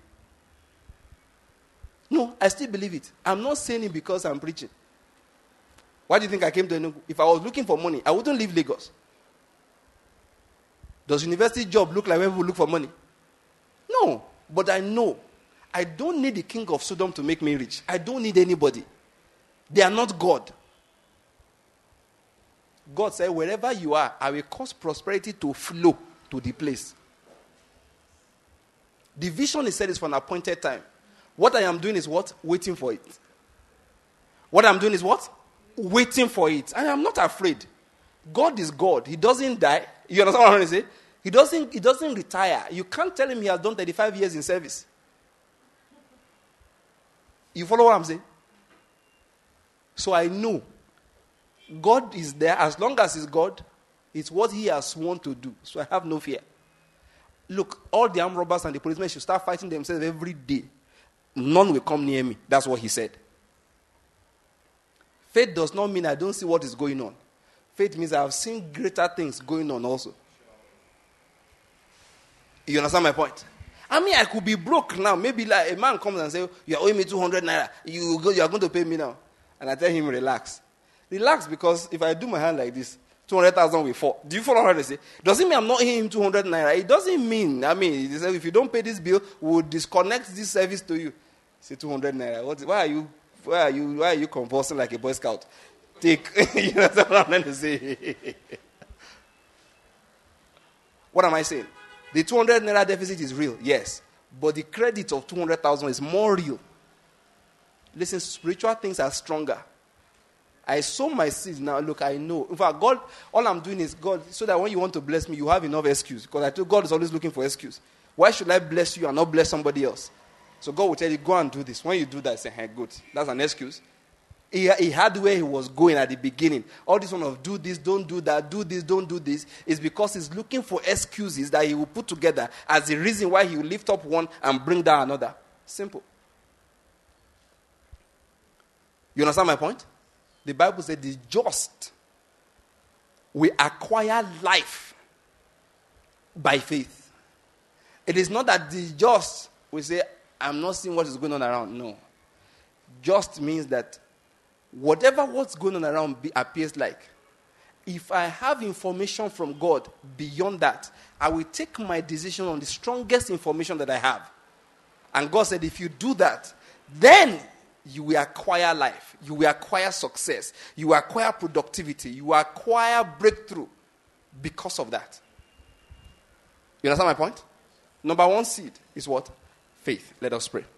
No, I still believe it. I'm not saying it because I'm preaching. Why do you think I came to Enugu? If I was looking for money, I wouldn't leave Lagos. Does university job look like when people look for money? No, but I know. I don't need the king of Sodom to make me rich. I don't need anybody. They are not God. God said, wherever you are, I will cause prosperity to flow to the place. The vision, he said, is for an appointed time. What I am doing is what? Waiting for it. What I'm doing is what? Waiting for it. And I'm not afraid. God is God. He doesn't die. You understand what I'm trying to say? He doesn't, he doesn't retire. You can't tell him he has done thirty-five years in service. You follow what I'm saying? So I know God is there. As long as he's God, it's what he has sworn to do. So I have no fear. Look, all the armed robbers and the policemen should start fighting themselves every day. None will come near me. That's what he said. Faith does not mean I don't see what is going on. Faith means I have seen greater things going on also. You understand my point? I mean, I could be broke now. Maybe like a man comes and says, you are owing me two hundred naira. You, go, you are going to pay me now. And I tell him, relax. Relax, because if I do my hand like this, two hundred thousand will fall. Do you follow what I say? Doesn't mean I'm not owing him two hundred naira. It doesn't mean, I mean, if you don't pay this bill, we'll disconnect this service to you. Say two hundred naira. What, why are you, why are you, why are you convulsing like a Boy Scout? Take, you know what I'm trying to say? What am I saying? The two hundred naira deficit is real, yes. But the credit of two hundred thousand is more real. Listen, spiritual things are stronger. I sow my seeds now. Look, I know. In fact, God, all I'm doing is God, so that when you want to bless me, you have enough excuse. Because I told God is always looking for excuse. Why should I bless you and not bless somebody else? So God will tell you, go and do this. When you do that, say, hey, good. That's an excuse. He, he had where he was going at the beginning. All this one of do this, don't do that, do this, don't do this, is because he's looking for excuses that he will put together as the reason why he will lift up one and bring down another. Simple. You understand my point? The Bible said the just will acquire life by faith. It is not that the just will say, I'm not seeing what is going on around. No. Just means that whatever what's going on around be, appears like, if I have information from God beyond that, I will take my decision on the strongest information that I have. And God said, if you do that, then you will acquire life. You will acquire success. You will acquire productivity. You will acquire breakthrough because of that. You understand my point? Number one seed is what? Faith. Let us pray.